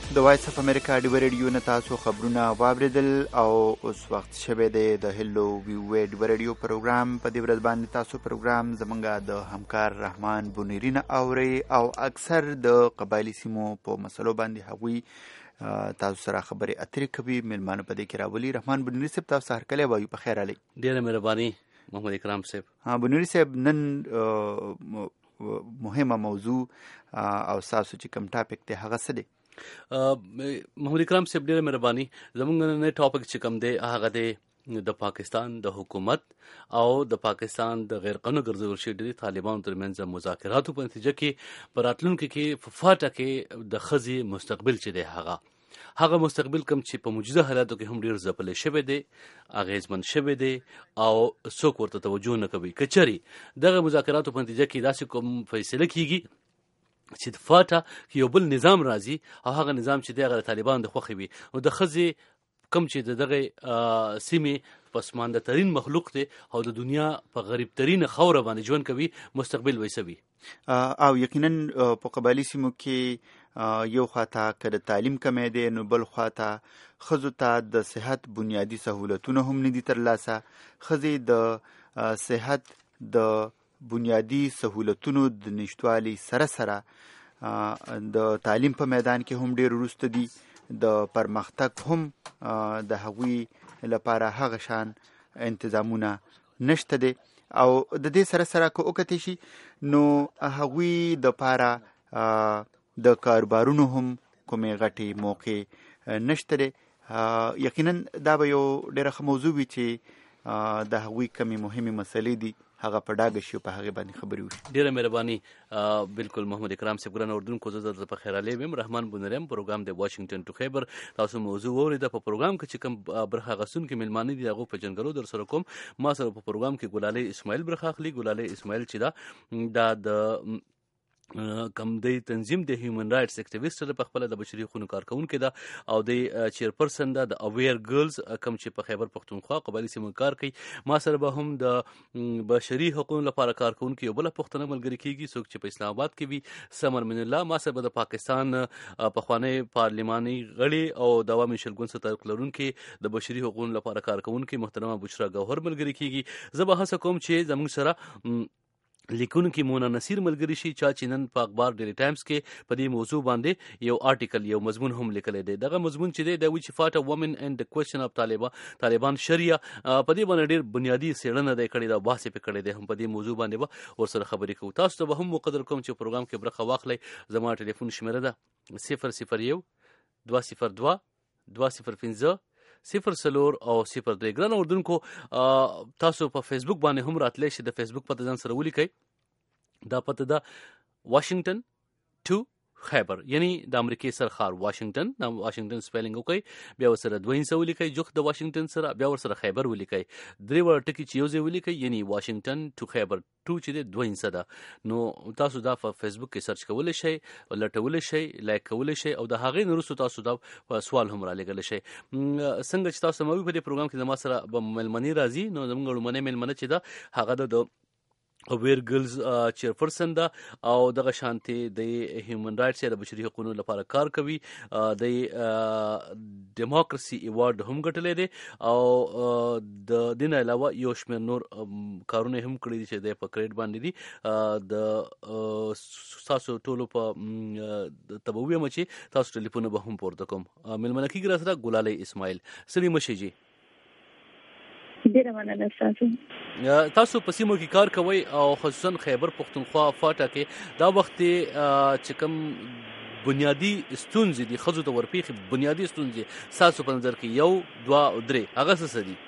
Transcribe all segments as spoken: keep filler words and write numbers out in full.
د وایس اف امریکا ډیو ریډیو نه تاسو خبرونه واوریدل او اوس وخت شوه د هلو وی ډیو ریډیو پروګرام په دې ورځ باندې تاسو پروګرام زمونږ د همکار رحمان بونیرین اوري او اکثر د قبایلی سیمو په مسلو باندې هغوی تاسو سره خبرې اترې کوي. ملمانه په دې کې راولي. رحمان بونیری صاحب تاسو هر کله وایو په خیر علي. ډیره مهرباني محمد اکرام صاحب. ها بونیری صاحب نن مهمه موضوع او تاسو چې کوم ټاپک ته هغه څه دی؟ محمد اکرام صاحب ډیره مهرباني. زمونږ نن ټاپک چې کوم دی هغه دی د پاکستان د حکومت او د پاکستان د غیر قانوني ګرځول شوي د طالبانو ترمنځ مذاکراتو په نتیجه کې په راتلونکي کې په فاټه کې د ښځې مستقبل چې دی هغه هغه مستقبل کوم چې په موجوده حالاتو کې هم ډیر ځپلی شوی دی، اغیزمن شوی دی او څوک ورته توجه نه کوي. که چېرې دغه مذاکراتو په نتیجه کې داسې کوم فیصله کیږي چې د فاټه کې یو بل نظام راځي او هغه نظام چې دی هغه د طالبانو د خوښې وي او د ښځې کوم چې د دغه سیمې پسمانده ترین مخلوق دی او د دنیا په غریب ترین خوره باندې ژوند کوي مستقبل ویسوي. او یقینا په قبایلی سیمو کې یو خواته که د تعلیم کمی دی نو بل خواته ښځو ته د صحت بنیادي سهولتونه هم نه دي ترلاسه. ښځې د صحت د بنیادی سهولتونو د نشتوالي سره سره د تعلیم په میدان کې هم ډیر وروسته دي. د پرمختګ هم د هغوی لپاره هغه شان انتظامونه نشته دي او د دې سره سره که وکتې شي نو هغوی د پاره د کاروبارونو هم کومې غټې موقع نشته دي. یقینا دا به یو ډیره ښه موضوع وي چې د هغوی کمې مهمې مسلې دي هغه په ډاګه شي او په هغې باندې خبرې وشي. ډېره مهرباني. بالکل محمد اکرام صاحب ګرانو اردونکو زه درته په خیر علي ویم. رحمان بونیری یم. پروګرام د واشنګټن ټو خیبر تاسو موضوع واورېده. په پروګرام کې چې کوم برخه اخیستونکي مېلمانه دي هغو په جنګرو در سره کوم. ما سره په پروګرام کې ګلالۍ اسماعیل برخه اخلي. ګلالۍ اسماعیل چې دا دا د کم دی تنظیم د هیومن رایټس اکټیویسټ په خپل د بشري حقوقو کارکونکې ده او د چیرپرسن ده د اویر ګرلز کم چې په خیبر پښتونخوا قبایلی سیمو کار کوي. ما سره به هم د بشري حقوقو لپاره کارکونکي یو بله پښتنه ملګري کیږي څوک چې په اسلام آباد کې وي سمر من الله. ما سره به د پاکستان پخوانی پارلماني غړي او د عوامي شلګون سره تعلق لرونکي د بشري حقوقو لپاره کارکونکي محترمه بشرا ګوهر ملګري کیږي. زه به هڅه کوم چې زموږ سره لیکونکي مونا نصیر ملګری شي چا چې نن په اخبار ډیلی ټایمز کې په دې موضوع باندې یو آرټیکل یو مضمون هم لیکلی دی. دغه مضمون چې دی د وچ فاټ وومن اینڈ د کوېسچن اف طالبان طالبان شریعه په دې باندې ډیر بنیادی څېړنه دی کړې ده او بحث یې پې کړی دی. هم په دې موضوع باندې به ورسره خبرې کوو. تاسو ته به هم مقدر کوم چې پروګرام کې برخه واخلئ. زما ټلیفون شمیره ده صفر صفر یو دوه صفر دوه دوه صفر پنځه صفر سلور او صفر درې. ګرانو اردونکو تاسو په فیسبوک باندې هم راتلی شئ. د فیسبوک پته ځان سره ولیکئ. دا پته ده واشنګټن ټو خیبر یعنی د امریکې سرخار واشنګټن. دا واشنګټن سپیلنګ وکړئ بیا ورسره دوه انسه ولیکئ جوخت د واشنګټن سره بیا ورسره خیبر ولیکئ. درې وړه ټکي چې یو ځای ولیکئ یعنی واشنګټن ټو خیبر ټو چې دی دوه انسه ده. نو تاسو دا په فیسبوک کې سرچ کولی شئ لټولی شئ لایک کولی شئ او د هغې نه وروسته تاسو دا سوال هم رالیږلی شئ. څنګه چې تاسو موي په دې پروګرام کې زما سره به مېلمنې راځي نو زموږ لومړنۍ مېلمنه چې ده هغه د اویر ګرلز چیرپرسن ده او دغه شانتي د هیومن رایټس یا د بشري حقوقو لپاره کار کوي. د ډیموکراسي ایوارډ هم ګټلی دی او د دې نه علاوه یو شمېر نور کارونه هم کړي دي چې دی په کریډ باندې دي. د ستاسو ټولو په ته به ووایم چې تاسو ټلیفونه به هم پورته کوم. مېلمنه کېږي را سره ګلالۍ اسماعیل. ستړي مه شئ جي. ډیره مننه تاسو. تاسو په سیمو کې کار کوئ او خصوصا خیبر پښتونخوا فاټه کې دا وخت چې کوم بنیادی ستونزې دي ښځو ته ورپېښې بنیادي ستونزې ستاسو په نظر کې یو دوه او درې هغه څه دي؟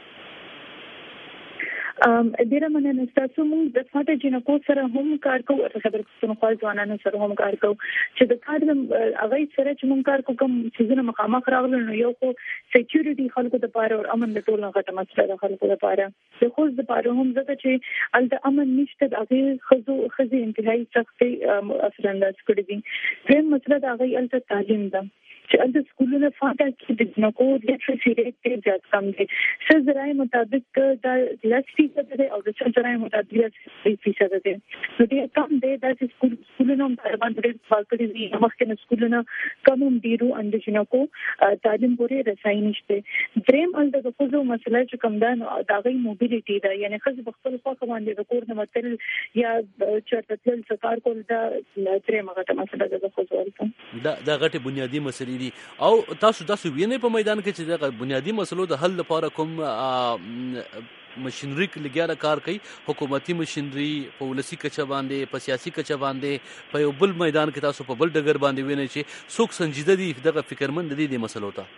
ډیره مننه تاسو. موږ د فاټه جنکو سره هم کار کوو او خبر پښتونخوا ځوانانو سره هم کار کوو چې د کار هغه سره چې موږ کار کوو کوم څیزونه مخامخ راغلي نو یو خو سکیورټي خلکو لپاره او امن د ټولو غټه مسله ده خلکو لپاره. د خو د لپاره هم ځکه چې الته امن نشته د هغې ښځو ښځې انتهایي سختۍ اثرانداز کړي دي. دویم مسله د هغې الته تعلیم ده چې د سکولونو فاټا کې د جنکو لیټرسي ریټ ډېر زیات کم دی. څه ذرایع مطابق دا لس فیصد دی او د څه ذرایع مطابق لس فیصد دی. نو ډېر کم دی دا چې سکول سکولونو طالبان ډېر فعال دي. مخکې سکولونو کم هم ډیرو اند جنکو تعلیم پورې رسائی نشته. دریم ال د خصوصو مسله چې کوم دا د غي موبیلیټي دا یعنی خصوص خپل خوا باندې د کور نه متل یا چرته تل سکار کول دا دریم هغه مسله ده خصوصو دا د غټي بنیادی مسلې دي او تاسو تاسو وینئ په میدان کې چې د بنیادی مسلو د حل لپاره کوم مشینری لګیا کار کوي، حکومتي مشینری په ولسی کچه باندې په سیاسي کچه باندې په یو بل میدان کې تاسو په بل ډګر باندې وینئ چې څوک سنجیده دي دغه فکرمند دي د مسلو ته؟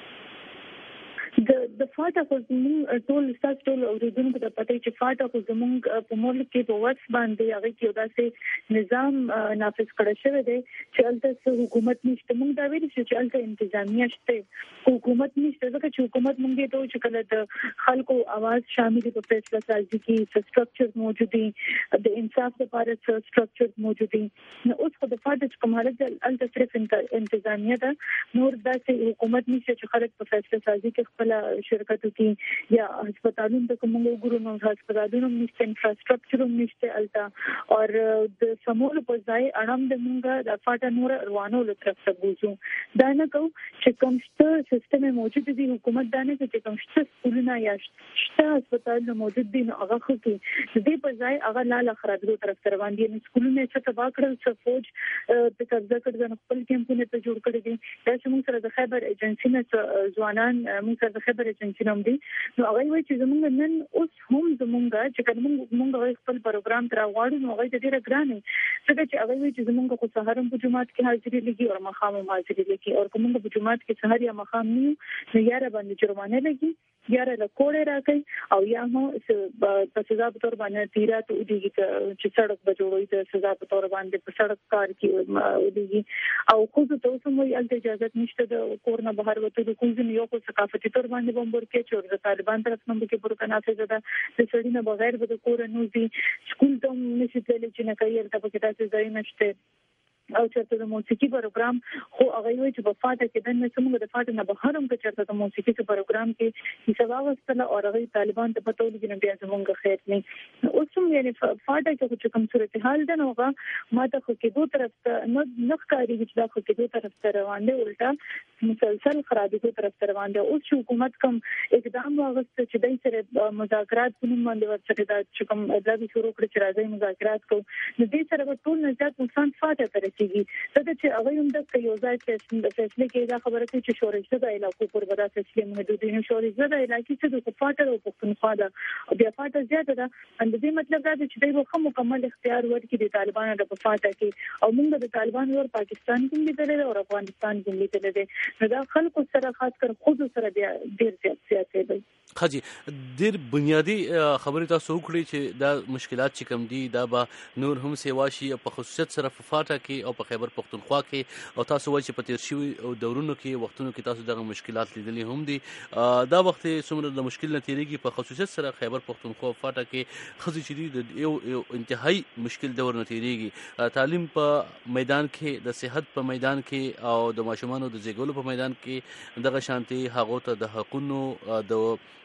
د د فاټا خو زموږ ټول ستاسو ټول اوریدونکو ته پته چې فاټا خو زموږ په ملک کې په وس باندې هغه کې داسې نظام نافذ کړی شوی دی چې الته حکومت نشته. موږ دا ویل چې الته انتظامیه شته، حکومت نشته، ځکه چې حکومت موږ ته چې کله د خلکو आवाज شامل په فیصله سازي کې سټرکچر موجود دي، د انصاف لپاره سټرکچر موجود دي. نو اوس خو د فاټا کوم حالت الته صرف انتظامیه ده، نور داسې حکومت نشته چې خلک په فیصله سازي کې خپل شرکتو کې یا هسپتالونو ته کوم وګورو نو هسپتالونو نشته، انفراستراکچر هم نشته الته، او د سمول په ځای اړم د مونږه د فاټا نور روانو لطرف ته بوزو. دا نه کو چې کوم څه سیستم موجود دي، حکومت دا نه چې کوم څه سکولونه یا شته هسپتالونه موجود دي نو هغه خو کې د دې په ځای هغه لاله خرابېدو طرف ته روان دي. نو سکولونه څه تبا کړل، څه فوج د قبضه کړل، خپل کیمپونه ته جوړ کړی دي. دا چې موږ سره د خیبر ایجنسی نه ځوانان موږ سره د خیبر ایجنسی نوم دي، نو هغه وایي چې زموږ نن اوس هم زموږ چې کوم موږ خپل پروګرام تر غواړو نو هغه ډیره ګرانه څنګه چې هغه وایي چې زموږ خو سهارم په جمعات کې حاضرې لګي او مخام حاضرې لګي او کوم په جمعات کې سهار یا مخام نیو نو یاره باندې جرمانه لګي، یاره له کوړې راکې او یا هم په سزا په تور باندې تیرات ودیږي چې سړک بجوړوي د سزا په تور باندې په سړک کار کې ودیږي او خو ته اوس هم یې اجازه نشته د کور نه بهر وته د کوم یو کو ثقافتي تور باندې بمبر کې چې د طالبان طرف نه کې پر کنافه ده د سړی نه بغیر به د کور نه وزي سکول ته نشي تللی چې نه کوي البته کې تاسو ځای نشته او چې د موسیقي پروګرام خو هغه وی چې په فاټا کې د نسمو د فاټا نه بهرم کې چې د موسیقي پروګرام کې چې سبا واستله او هغه طالبان ته پته ولګي نه بیا زمونږ خیر نه اوس هم یعنی فاټا کې چې کوم صورت حال ده نو هغه ماته خو کې دوه طرف ته نه نخکاری چې دا خو کې دوه طرف ته روان دي، الټا مسلسل خرابېدو طرف ته روان دي. اوس حکومت کوم اقدام واغسته چې دای سره مذاکرات په نوم باندې ورڅخه دا چې کوم اداري شروع کړی چې راځي مذاکرات کوو نو دې سره ټول نه ځات نقصان فاټا ته رسیږي. څنګه چې هغه هم د یو ځای چې فیصله کې دا خبره کوي چې شورش د علاقو پر ودا فیصله محدودي نه شورش د علاقې څخه د فاټا او پښتونخوا دا بیا فاټا زیاته ده. اند دې مطلب دا چې دوی خو مکمل اختیار ورکړي د طالبانو د فاټا کې او موږ د طالبانو ور پاکستان کې لیدل او افغانستان کې لیدل دي نو دا خلکو سره خاص کر خود سره بیا ډیر زیات دی. خاجي ډیر بنیادی خبره تاسو وکړي چې دا مشکلات چې کم دي دا به نور هم سیوا شي په خصوصیت سره په فاټا کې او په خیبر پښتونخوا کې او تاسو وایي چې په تیر شوي او دورونو کې وختونو کې تاسو دغه مشکلات لیدلي هم دي. دا وخت څومره د مشکل نه تیریږي په خصوصیت سره خیبر پښتونخوا فاټا کې خزي چې د یو یو انتهایی مشکل دور نه تیریږي. تعلیم په میدان کې، د صحت په میدان کې او د ماشومانو د زیږولو په میدان کې دغه شانتي هغه ته د حقونو د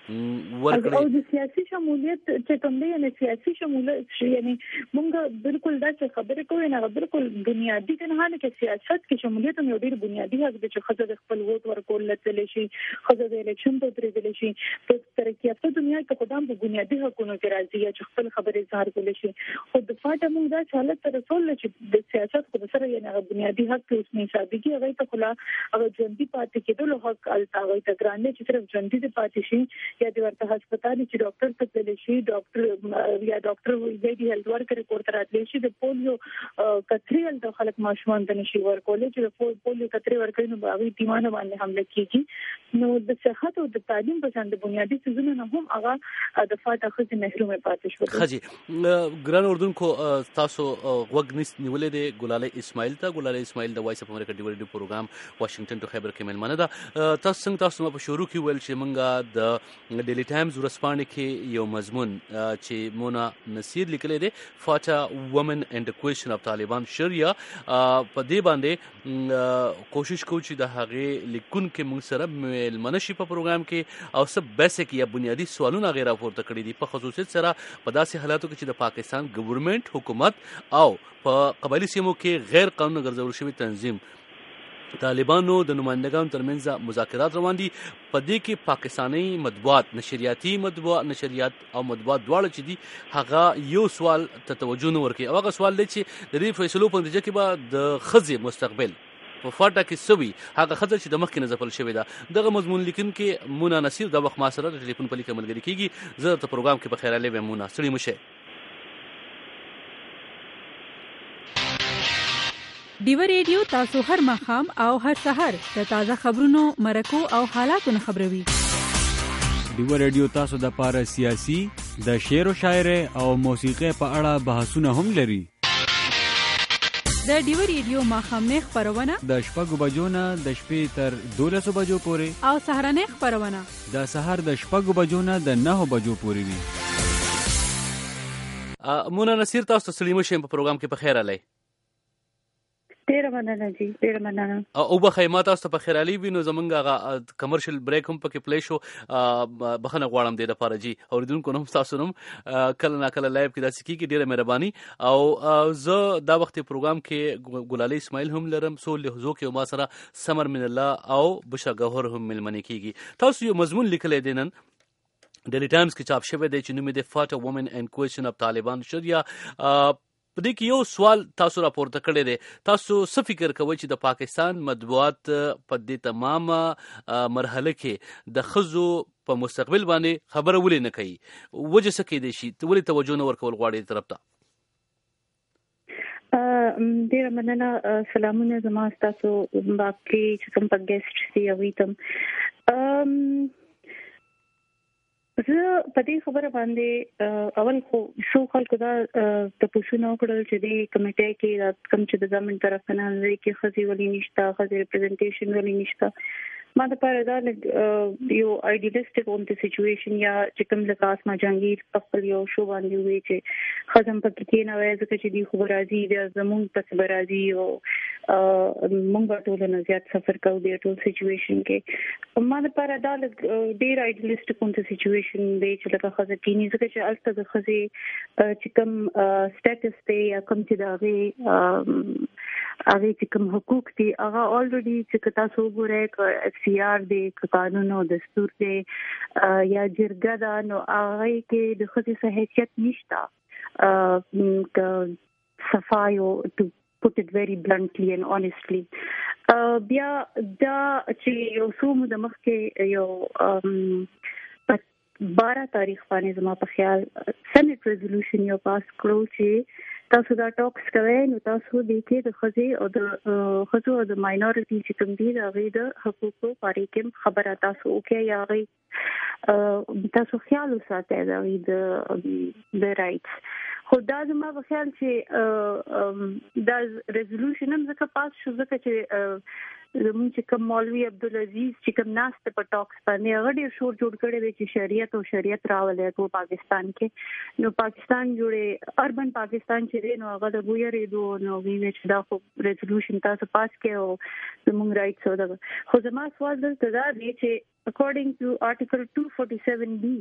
ورکړي او د سیاسي شمولیت چې کوم دی نه سیاسي شمولیت یعنی مونږ بالکل دا چې خبرې کوو نه بالکل بنیادی نه نه کې سیاست کې شمولیت یو ډیر بنیادی حق دی چې خزه د خپل ووټ ورکول لته شي، خزه د الیکشن ته درېدل شي. په ترقی یافته دنیا کې خدام په بنیادی حقوقو کې راځي چې خپل خبرې اظهار کول شي. خو د فاټا مونږ دا حالت ته رسول چې د سیاست په سره یعنی بنیادی حق کې اوس نه ثابتي هغه ته خلا هغه ژوندۍ پاتې کېدل حق التاوي ته ګرانه چې صرف ژوندۍ پاتې شي یا د ورته هسپتال چې ډاکټر ته تللی شي، ډاکټر یا ډاکټر ویډي هیلث ورکر کوړه راتلی شي د پولیو کتریل د خلک ماشومان ته نشي ورکول چې پولیو کتری ورکړي نو هغه تیمانه باندې حمله کیږي. نو د صحت او د تعلیم په شان د بنیادی څیزونو نه هم هغه د فاټا خځې محروم پاتې شو. خځې ګران اردوونکو تاسو وګ نس نیولې د ګلاله اسماعیل ته ګلاله اسماعیل د وایس اف امریکا ډیوډي پروګرام واشنگټن ټو خیبر کې ملمنه ده. تاسو څنګه تاسو په شروع کې ویل چې مونږه د ډیلی ټایمز ورځپاڼې کې یو مضمون چې مونا نصیر لیکلی دی فاټا وومن اینڈ د کوېشن اف طالبان شریعه په دې باندې کوشش کوو چې د هغې لیکونکي مونږ سره ملمنه شي په پروګرام کې او څه بیسیک یا بنیادي سوالونه هغې راپورته کړي دي په خصوصیت سره په داسې حالاتو کې چې د پاکستان ګورنمنت حکومت او په قبایلي سیمو کې غیر قانوني ګرځول شوي تنظیم طالبانو د نمائندګانو ترمنځ مذاکرات روان دي. په دې کې پاکستاني مطبوعات نشریاتي مطبوعات نشریات او مطبوعات دواړه چې دي هغه یو سوال ته توجه نه ورکوي او هغه سوال دی چې د دې فیصلو په نتیجه کې به د ښځې مستقبل په فاټا کې سوي هغه ښځه چې د مخکې نه ځپل شوې ده. دغه مضمون لیکونکې مونا نصیر دا وخت ما سره د ټلیفون په لیکه ملګري کېږي. زه درته پروګرام کې په خیرالی ویم مونا ستړي مه شئ. ډیوه ریډیو تاسو هر ماښام او هر سحر د تازه خبرونو مرکو او حالاتو نه خبروي. ډیوه ریډیو تاسو د پاره سیاسي د شعر و شاعر او موسیقي په اړه بحثونه هم لري. د ډیوه ریډیو ماښامنۍ خپرونه د شپږو بجو نه د شپې تر دولسو بجو پورې او سهارنۍ خپرونه د سهار د شپږو بجو نه د نهو بجو پورې وي. مونا نصیر تاسو ته ستړي مه شئ په پروګرام کې په خیر علی. ډیره مننه جی ډیره مننه. او بخیر ما تاسو ته په خیر علي وینو زمونږ هغه کمرشل بریک هم پکې پلی شو بخنه غواړم دې لپاره جی اوریدونکو نوم تاسو نوم کله نا کله لایو کې داسې کیږي ډیره مهرباني. او زه دا وخت پروګرام کې ګلالي اسماعیل هم لرم سو لهزو کې ما سره سمر من الله او بشرا گوهر هم ملمنې کیږي. تاسو یو مضمون لیکلی دی نن ډیلی ټایمز کې چاپ شوی دی چې نوم یې دی فاټا وومن اینڈ کوېشن اف طالبان شریعه. په دې کې یو سوال تاسو راپورته کړی دی. تاسو څه فکر کوئ چې د پاکستان مطبوعات په دې تمامه مرحله کې د ښځو په مستقبل باندې خبره ولې نه کوي؟ وجه څه کیدی شي؟ ولې توجه نه ورکول غواړي دې طرف ته؟ ډیره مننه. سلامونه زما تاسو باقي چې کوم په ګیسټ دی او ویتم. زه په دې خبره باندې اول خو څو خلکو دا د پوښتنه وکړل چې د کمیټې کې کوم چې د ځمن طرف نه لري کې خزي ولې نشته خزي ریپرزنټیشن ولې نشته. ما د پاره دا یو ایډیالیسټیک اون د سچويشن یا چې کوم لکه اسما جهانگیر په خپل یو شو باندې وی چې خزم پکې کې نه وای ځکه چې دی خو راځي د زمون په برازي او مونږ ټول نه زیات سفر کوو د ټول سچويشن کې. ما د پاره دا ډیر ایډیالیسټیک اون د سچويشن دی چې لکه خزه کینی ځکه چې الته د خزي چې کوم سټیټس دی یا کوم چې دا غي هغه چې کوم حقوق دي هغه الریډي چې تاسو وګورئ اف سی آر دی قانون او دستور دی یا جرګه دا نو هغه کې د خصوصي صحیحیت نشته صفایو to put it very bluntly and honestly. بیا دا چې یو څو د مخ کې یو بارہ تاریخ باندې زما په خیال سنټ ریزولوشن یو پاس کړو چې تاسو دا ټاکس کوئ نو تاسو د کې د خزي او د خزو او د ماینورټي چې کوم دي دا غي د حقوقو پاره کې خبره تاسو اوکې یا غي تاسو خیال وساتئ دا غي د د رائټس. خو دا زما په خیال چې دا ریزولوشن هم ځکه پاس شو ځکه چې زموږ چې کوم مولوی عبدالعزیز چې کوم ناست په ټاکس باندې هغه ډېر شور جوړ کړی دی چې شریعت او شریعت راولي په پاکستان کې. نو پاکستان جوړې اربن پاکستان چې دی نو هغه د ګویرې دو نو ویني چې دا خو ریزولوشن تاسو پاس کې او زموږ رائټس او دا خو زما سوال دلته دا دی چې اکورډینګ ټو آرټیکل two forty-seven B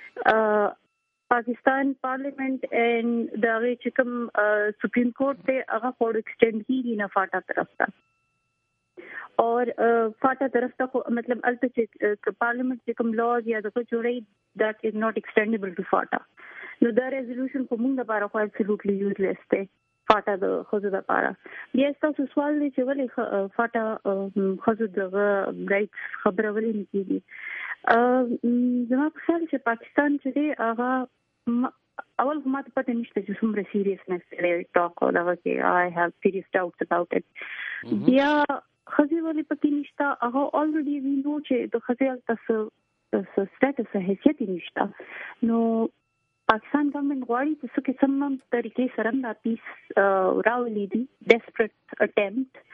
پاکستان پارلیمنٹ اینڈ دا چې کوم سپریم کورٹ ته هغه فور ایکسټینډ کیږي نه فاټا طرف ته اور فاټا طرف ته مطلب الته چې پارلیمنت چې کوم لاز یا د جوړي that is not extendable to فاټا. نو دا ریزولوشن په موږ لپاره خو absolutely useless دی فاټا د خزو لپاره. بیا تاسو سوال دی چې ولې فاټا خزو د رائټس خبره ولې نه کیږي؟ زما په خیال چې پاکستان چې دی هغه اول ما ته پته نشته چې څومره سیریسنس لري ټاک او دا کې I have serious doubts about it. بیا خزي ولې پکې نشته هغه الریډي وی نو چې د خزي تاسو سټیټس حیثیت نشته. نو پاکستان ګورنمنت غواړي چې څه قسم طریقې سره دا پیس راولي دي ډیسپریټ اټمپټ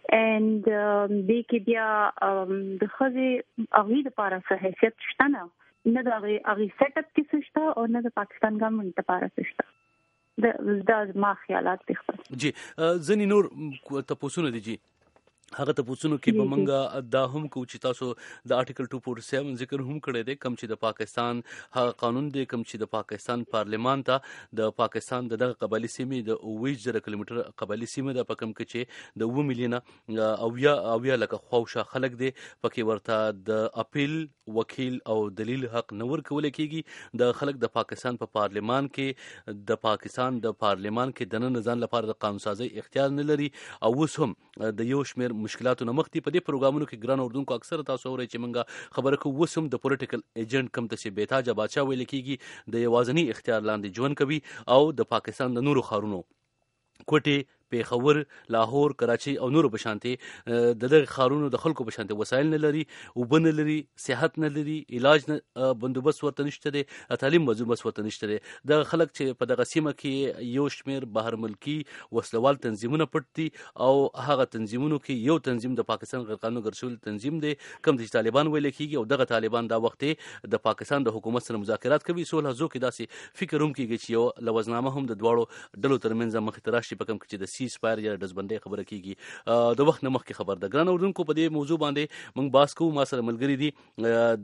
and د کې بیا د خځې هغه لپاره څه حیثیت شته نه نه د هغه سیټ اپ کې شته او نه د پاکستان ګورنمنت لپاره شته د د ما خیالات دي جی ځنی نور تاسو نه دي جی هغه ته پوښتنه کې به منګه دا هم کو چې تاسو د آرټیکل two forty-seven ذکر هم کړی دی کم چې د پاکستان هغه قانون دی کم چې د پاکستان پارلیمان ته د پاکستان د دغه قبایلی سیمې د اووه زره کیلومتر قبایلی سیمه د پکم کې چې د اووه میلیونه او یا او یا لکه خوښه خلک دی پکې ورته د اپیل وکیل او دلیل حق نور کول کېږي د خلک د پاکستان په پا پارلیمان کې د پاکستان د پارلیمان کې د نن ځان لپاره د قانون سازي اختیار نه لري او اوس هم د یو شمېر مشکلاتو نه مخ دي په دې پروګرامونو کې ګران اردوونکو اکثر تاسو اورئ چې موږ خبره کوو اوس هم د پولیټیکل ایجنټ کم ته چې بیتاجه بادشاه ویل کېږي د یوازني اختیار لاندې ژوند کوي او د پاکستان د نورو ښارونو کوټې پیښور لاهور کراچي او نورو بشانتي د دغه خارونو د خلکو بشانتي وسایل نه لري او بن لري صحت نه لري علاج نه بندوبست ورته نشته دي تعلیم بندوبست ورته نشته دي د خلک چې په دغه سیمه کې یو شمیر بهر ملکی وسلوال تنظیمونه پټ دي او هغه تنظیمونو کې یو تنظیم د پاکستان غیر قانوني ګرځول تنظیم دی کوم چې طالبان ویل کېږي او دغه طالبان دا وخت د پاکستان د حکومت سره مذاکرات کوي صلح زو کې داسې فکر هم کېږي چې یو لوزنامه هم د دواړو ډلو ترمنځ مخ ته راشي په کوم کې د سیس فایر یا دزبندۍ خبره کیږي د وخت نه مخکې خبر ده ګران اردوونکو په دې موضوع باندې موږ باس کوو ما سره ملګری دي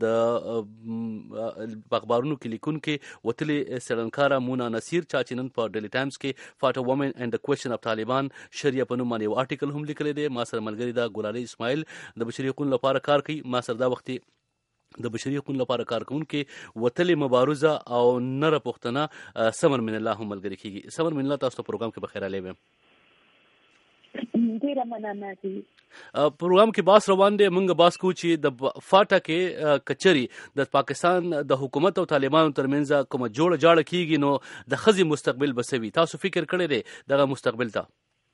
د اخبارونو کې لیکونکي وتلې سړنکاره مونا نصیر چا چې نن په ډیلی ټایمز کې فاټو وومن اینڈ د کوېسچن اف طالبان شریعه په نوم باندې یو آرټیکل هم لیکلی دی ما سره ملګری دا ګلالي اسماعیل د بشري حقوقو لپاره کار کوي ما سره دا وخت د بشري حقوقو لپاره کار کوونکي وتلې مبارزه او نره پښتنه سمر من الله هم ملګری کیږي سمر من الله تاسو ته پروګرام کې بخیر علی ویم ډیره مننه دي پروګرام کې باس روان دی موږ باس کو چې د فاټا کې کچري د پاکستان د حکومت او طالبانو ترمنځ کومه جوړه جاړه کیږي نو د خزي مستقبل بسوي تاسو فکر کړی دی دغه مستقبل ته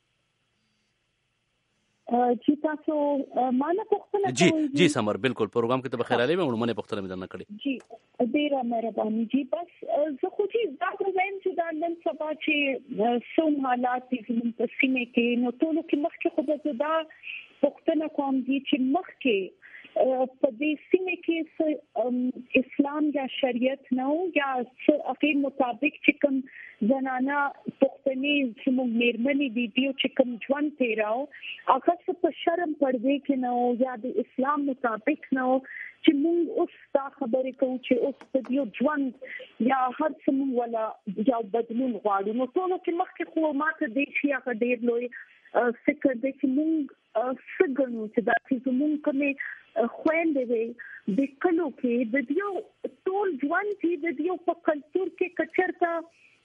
چې تاسو مانه پوښتنه جی جی سمر بالکل پروګرام کې ته بخیر علی مې ورمنه پوښتنه مې نه کړې جی ډیره مهرباني جی بس زه خو چې دا وایم چې دا نن سبا چې سم حالات دي زموږ په سیمه کې نو ټول کې مخکې خو به دا پوښتنه کوم دي چې مخکې په دې سیمه کې اسلام یا شریعت نه یا عقید مطابق چې کوم زنانه پښتنې زموږ میرمنې دي دیو چې کوم ژوند تیراو هغه څه په شرم پردې کې نه یا د اسلام مطابق نه چې موږ اوس دا خبرې کوو چې اوس په دیو ژوند یا هر څه موږ ولا یا بدلون غواړو نو ټول کې مخکې خو ماته دې شي هغه ډېر لوی فکر دی چې موږ څنګه چې دا چې موږ کومې خويندې وي د کلو کې د دیو ټول ژوند چې د دیو په کلچر کې کچرتا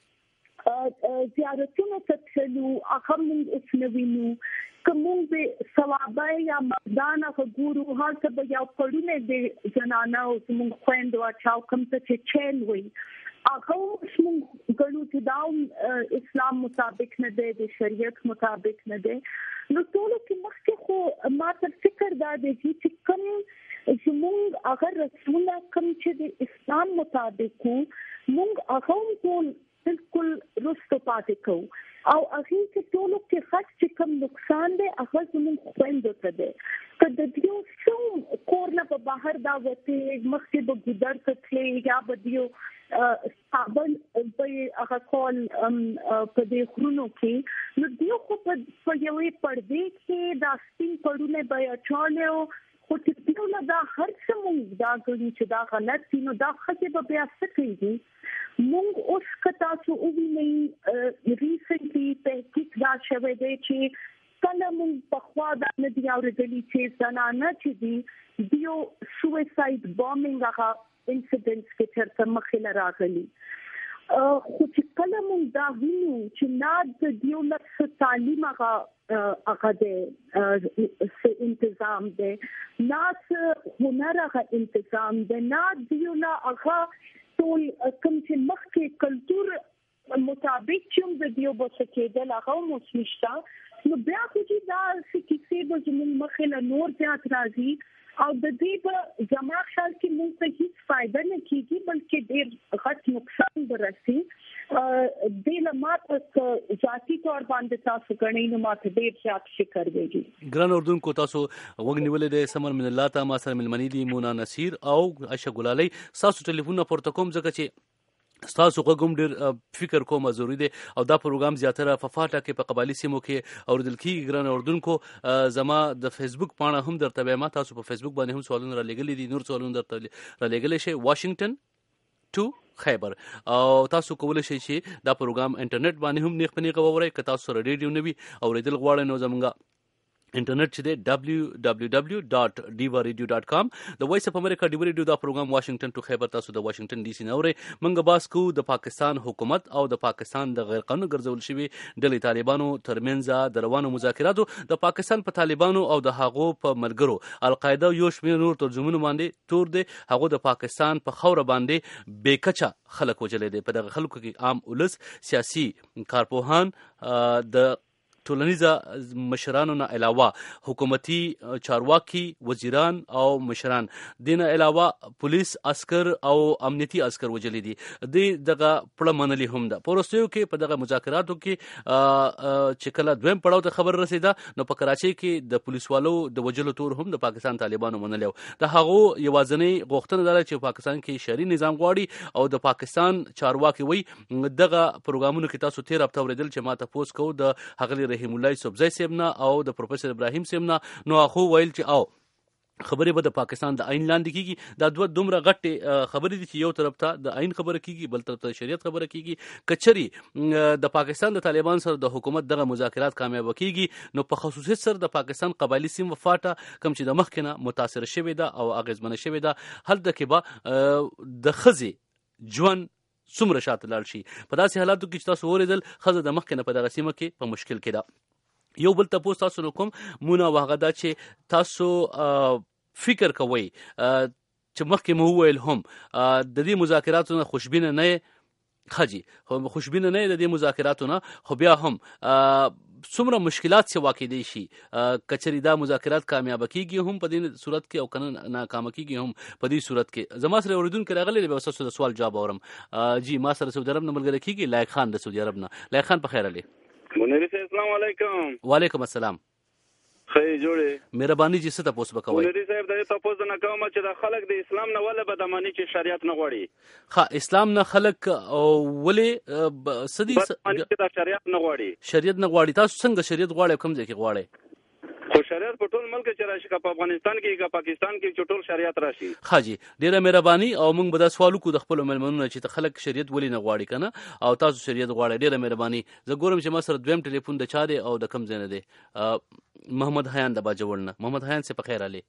زیارتونو ته تلو هغه موږ اوس نه وینو کوم به ثوابه یا مردان هغه ګورو هغه به یو پړونه د زنانه او موږ خويندو اچاو کوم ته چې چل وي هغه موږ ګلو چې دا اسلام مطابق نه دی د شریعت مطابق نه دی نو ټول کې مخکې خو ما تر فکر دا دی چې کوم زموږ هغه رسول کوم چې د اسلام مطابق موږ هغه ټول بالکل رستو پاتې کو او هغه چې ټول کې خاص چې کوم نقصان دی هغه زموږ خويندو ته دی کله د دیو څوم کورنه په بهر دا وته مخکې به ګذر کړي یا به دیو صابن په هغه کول په دې خرونو کې نو دیو خو په یوې پردې کې دا سپین پړونه به چاله خو چې دیو نه دا هر څه مونږ دا کوي چې دا غلط دي نو دا خځه به بیا څه کوي مونږ اوس کتا چې او وی ریسنټلی تحقیق دا شوه دی چې کله مونږ په خوا د ندی اورېدلې چې زنانه چې دی دیو سویساید بامینګ هغه انسیډنټس کې چرته مخې راغلي خو چې کله مونږ دا وینو چې نه د دیو لپاره تعلیم هغه هغه د انتظام دی نه هنر هغه انتظام دی نه دیو نه هغه ټول کوم چې مخکې کلچر مطابق چې د دیو بچ کېدل هغه مو نشته نو بیا چې دا چې به زموږ مخې له نور زیات راځي او د دې په زما خیال کې موږ ته هیڅ فائدہ نه کیږي بلکې ډېر غټ نقصان برسي. د لماته ذاتی تور باندې تاسو غنئ نو ماته ډېر زیات فکر ویږي. ګران اردوونکو تاسو وګنیولې د سمر من الله ته ما سره ملمنې دي مونا نصیر او عائشہ ګلالي. تاسو ټلیفون پورته کوم ځکه چې تاسو کوم ډېر فکر کوم ضروری دی او دا پروګرام زیاتره په فاټا کې په قبایلی سیمو کې اوریدل کیږي. ګران اردوونکو زما د فیسبوک پاڼه هم درته وایم، تاسو په فیسبوک باندې هم سوالونه را لګلې دي، نور سوالونه درته را لګلې شي. واشنگټن ټو خیبر او تاسو کولی شئ چې دا پروګرام انټرنیټ باندې هم نیغ په نیغه واورئ. که تاسو سره ریډیو نه وي اوریدل غواړئ نو زمونږ انټرنیټ چې دی ډبلیو ډبلیو ډبلیو ډاټ ډیوا ریډیو ډاټ کام. د وایس اف امریکا ډیوا ریډیو دا پروګرام واشنگټن ټو خیبر تاسو د واشنگټن ډي سي نه اورئ. موږ باس کوو د پاکستان حکومت او د پاکستان د غیر قانوني ګرځول شوي ډلې طالبانو ترمنځ د روانو مذاکراتو د پاکستان په طالبانو او د هغو په ملګرو القاعده یو شمېر نور ترجمونو باندې تور دی. هغو د پاکستان په خوره باندې بېکچه خلک وجلې دي. په دغه خلکو کې عام ولس، سیاسي کارپوهان، د ټولنیزه مشرانو نه علاوه حکومتي چارواکي، وزیران او مشران، دینه علاوه پولیس عسكر او امنیتي عسكر وجلې دي. د دغه پړه منلي هم ده. په وروستیو کې په دغه مذاکراتو کې چې کله دویم پړاو ته خبر رسیده نو په کراچۍ کې د پولیسوالو د وجلو تور هم د پاکستان طالبانو منلی و. د هغو یوازینۍ غوښتنه دا ده چې پاکستان کې شرعي نظام غواړي او د پاکستان چارواکي وایي دغه پروګرامونو کې تاسو تیر هفته اورېدل چې ما تپوس کوو د هغلي رحیم الله صوبزی صاحب نه او د پروفیسور ابراهیم صاحب نه، نو هغه ویل چې او خبرې به د پاکستان د عین لاندې کیږي. دا دوه دومره غټې خبرې دي چې یو طرف ته د عین خبره کیږي، بل طرف ته شریعت خبره کیږي. کچري د پاکستان د طالبان سره د حکومت دغه مذاکرات کامیاب کیږي نو په خصوصیت سره د پاکستان قبایلی سیمه فاټا کوم چې د مخکې نه متاثر شوې ده او اغیزمنه شوې ده، هلته کې به د ښځې ژوند څومره شاته لاړ شي. په داسې حالاتو کې چې تاسو اوریدل ښځه د مخکې نه په دغه سیمه کې په مشکل کې ده. یو بل تپوس تاسو نه کوم مونه هغه دا چې تاسو فکر کوئ چې مخکې مو وویل هم د دې مذاکراتو نه خوشبینه نه خجی خو خوشبینه نه د دې مذاکراتو نه، خو بیا هم څومره مشکلات چې واقع دي شي کچری دا مذاکرات کامیاب کیږي هم په دې صورت کې او کنه ناکام کیږي هم په دې صورت کې. زما سره اوریدونکو راغلي به تاسو د سوال جواب اورم. جی ما سره سعودي عرب نه ملګری کیږي لایق خان د سعودي عرب نه. لایق خان په خیر علي. منیر صاحب السلام علیکم. وعلیکم السلام. خیر جوړه مهرباني جی څه تاسو وکوي. منیر صاحب دا تاسو نه کوم چې د خلک د اسلام نه ولا بدمنی چې شریعت نه غواړي. ښه اسلام نه خلک او ولې سدي چې د شریعت نه غواړي. شریعت نه غواړي. تاسو څنګه شریعت غواړئ کوم ځای کې غواړئ؟ خو شریعت په ټول ملک کې راشي، په افغانستان کې کې پاکستان کې چې ټول شریعت راشي. خاجي ډیره مهرباني او موږ به دا سوال وکړو د خپل ملمنونو چې خلک شریعت ولې نه غواړي کنه او تاسو شریعت غواړئ. ډیره مهرباني. زه ګورم چې ما سره دویم ټلیفون د چا دی او د کم ځای نه دی. محمد حیان د باجوړ نه. محمد حیان سے په خیر علي.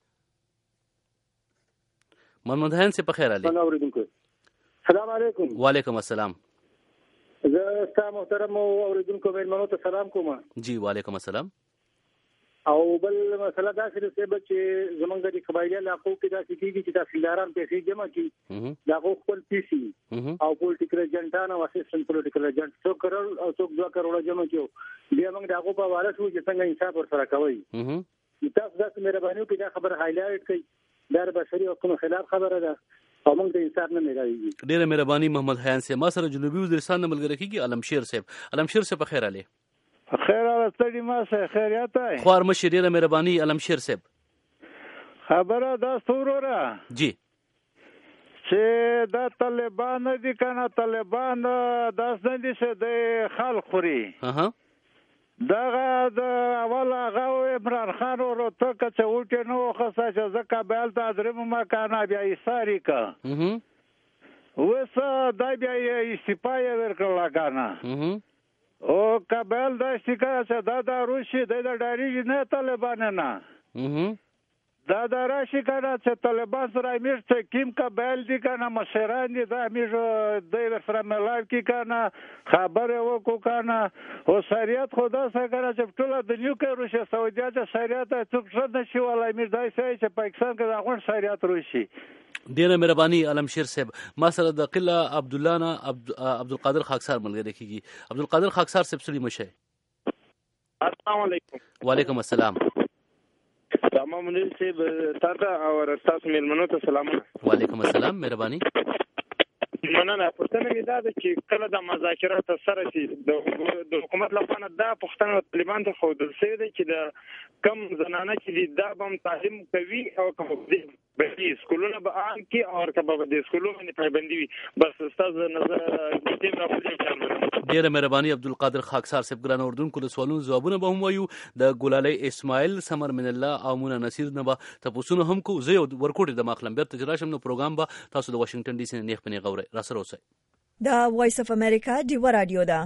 محمد حیان سے په خیر علي. السلام علیکم. وعلیکم السلام. زه ستاسو محترم اوریدونکو مېلمنو ته سلام کوم. جی وعلیکم السلام. او بل مسله دا چې چې زمونږ د قبایلی علاقو کې دا کیږي چې تحصیلداران پیسې جمع کړي، دا خپل پیسي او پولیټیکل ایجنټان او اسسټنټ پولیټیکل ایجنټ څو کروڑ او څو دوه کروڑ جمع کړي، بیا موږ دا په واره شو چې څنګه حساب ورسره کوي. تاسو دا مهرباني وکړئ دا خبر هایلایټ کړئ، دا بشري حقوقو خلاف خبره ده او موږ ته انصاف نه ملایږي. ډیره مهرباني محمد حیان صاحب. ما سره جنوبي وزیرستان نه ملګری کیږي علمشیر صاحب. علمشیر صاحب په خیر علي. خیر راستړي ما سره خیریت ہے. خوار مشر ډیره مهرباني علمشیر صاحب. خبره دا ستوره جی چې دا طالبان دي کنه، طالبان داس نه دي چې د خلک خوري. اها دغه د اول هغه عمران خان ورته چې وټه نو خاصه چې زکه بیل ته درم ما کنه بیا یې ساری کا. اها وسه دا بیا یې سپای ورکړل کنه. اها او کابل دا شکایت چې دا د روسي د ډاری نه طالبان نه. اها دا د راشي کنه چې طالبان سره امیر ته کیم کابل دي کنه مشران دي دا امیر د سره ملای کی کنه خبره وکړو کنه او شریعت خدا سره کنه چې ټول د نیو کې روسي سعودي ته شریعت څوک څه نشي ولا امیر دای سي چې پاکستان کې دا غون شریعت روسي. ډیره مهرباني علمشیر صاحب. ما سره د قله عبد الله نه عبد عبدالقادر خاکسار ملګری کیږي. عبدالقادر خاکسار صاحب سړي مشه. السلام علیکم. وعلیکم السلام. د ما منیر صاحب تاسو او تاسو مېلمنو ته سلامونه. وعلیکم السلام، مهرباني. مننه. پوښتنه مې دا ده چې کله د مذاکرات سره شي د حکومت لپاره دا پوښتنه طالبان ته ښودل شوې ده چې د کم زنانه چې دي دا به هم تعلیم کوي او که به سکولونه به عام کړي او که به د سکولونو باندې پابندي وي. بس ستاسو نظر ټیم راپورته. ډیره مهرباني عبدالقادر خاکسار صاحب. ګران اردوونکو د سوالونو ځوابونه به هم وایو. د ګلالۍ اسماعیل، سمر من الله او مونا نصیر نه به تاسو هم کو. زه یو ورکوټ د ماخلم بیرته چې راشم نو پروګرام به تاسو د واشنگټن ډي سي نه خپنې غوړې را سره اوسئ. دا وایس اف امریکا ډیو رادیو ده.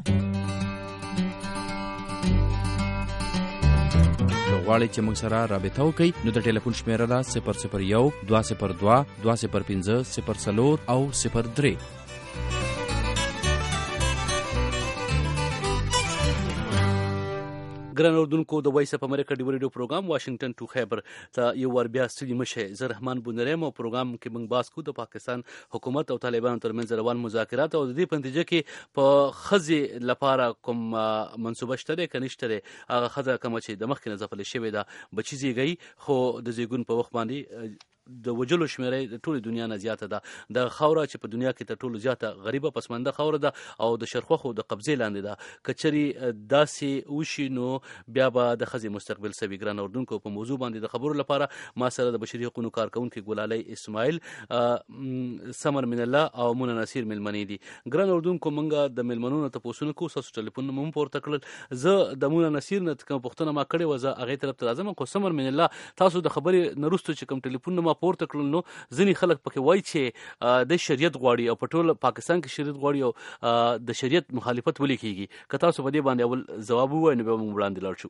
غواړئ چې موږ سره رابطه وکړئ نو د ټلیفون شمیره ده صفر صفر یو دوه صفر دوه دوه صفر پنځه صفر څلور او صفر درې. ګران اردوونکو د وایس اف امریکا ډیو ریډیو پروګرام واشنگټن ټو خیبر ته یو ور بیا ستړي مشه. زه رحمان بونریم او پروګرام کې موږ باس کو د پاکستان حکومت او طالبانو ترمنځ روان مذاکرات او د دې په نتیجه کې په خزي لپاره کوم منصوبه شته کنيشته هغه خزه کوم چې د مخکې نه ځفل شوی دا بچی زیږي خو د زیګون په وخت باندې د وجلو شمیره د ټوله دنیا نه زیاته ده. د خوره چې په دنیا کې تر ټولو زیاته غریبه پسمانده خوره ده او د شرخوخو د قبضې لاندې ده. کچري داسې وشي نو بیا به د خزي مستقبل سوي. ګران اردوونکو په موضوع باندې د خبرو لپاره ما سره د بشري حقوقو کارکونکو ګلالۍ اسماعیل، سمر من الله او مونا نصیر ملمنې دي. ګران اردوونکو مونږه د ملمنونو ته پوښتنه کوو، تاسو ټلیفون مو پورته کړل. زه د مونا نصیر نه کوم پوښتنه ما کړې و، زه هغه طرف ته راځم. خو سمر من الله تاسو د خبرې نرستو چې کوم ټلیفون ما پورته کړل نو ځینې خلک پکې وایي چې د شریعت غواړي او په ټول پاکستان کې شریعت غواړي او د شریعت مخالفت ولې کیږي. که تاسو په دې باندې اول جواب ووایئ نو به موږ وړاندې لاړ شو.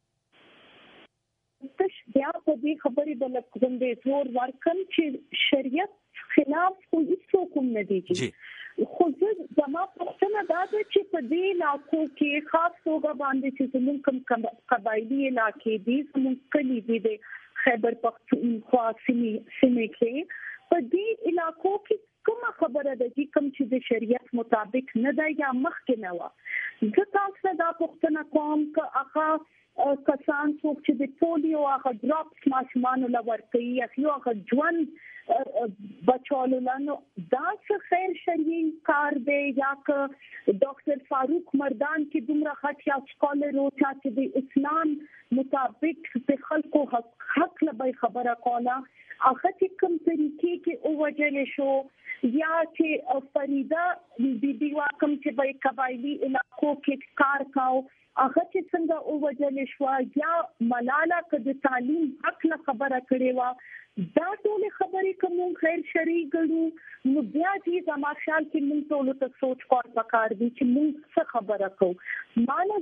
تش بیا په دې خبرې بل کوم دې زور ورکم چې شریعت خلاف خو هیڅ کوم نه دی. خو زما پوښتنه دا ده چې په دې علاقو کې خاص توګه باندې چې زموږ کوم قبایلي علاقې دي، زموږ کلي دي د خیبر پختونخوا سیمې کې، په دې علاقو کې کومه خبره ده چې کوم چې د شریعت مطابق نه ده یا مخکې نه وه. زه تاسو دا پوښتنه کوم که هغه کسان څوک چې د پولیو هغه ډراپس ماشومانو له ورکوي یا هغه ژوند بچولو لانو دا څه خیر شرعي کار دی یا که ډاکټر فاروق مردان کې دومره خط یا سکالر او چې د اسلام مطابق د خلکو حق حق لبای خبره کوله هغه چې کوم طریقې کې او وجل شو یا چې فریدا بي بي واکم چې به قبایلی علاقو کې کار کاو هغه چې څنګه او وجل شو یا ملاله که د تعلیم حق له خبره کړې و دا ټول خبرې کوم خیر شرعي ګڼو نو بیا چې زما خیال کې موږ ټول ته سوچ کول پکار دي چې موږ څه خبره کوو. مانه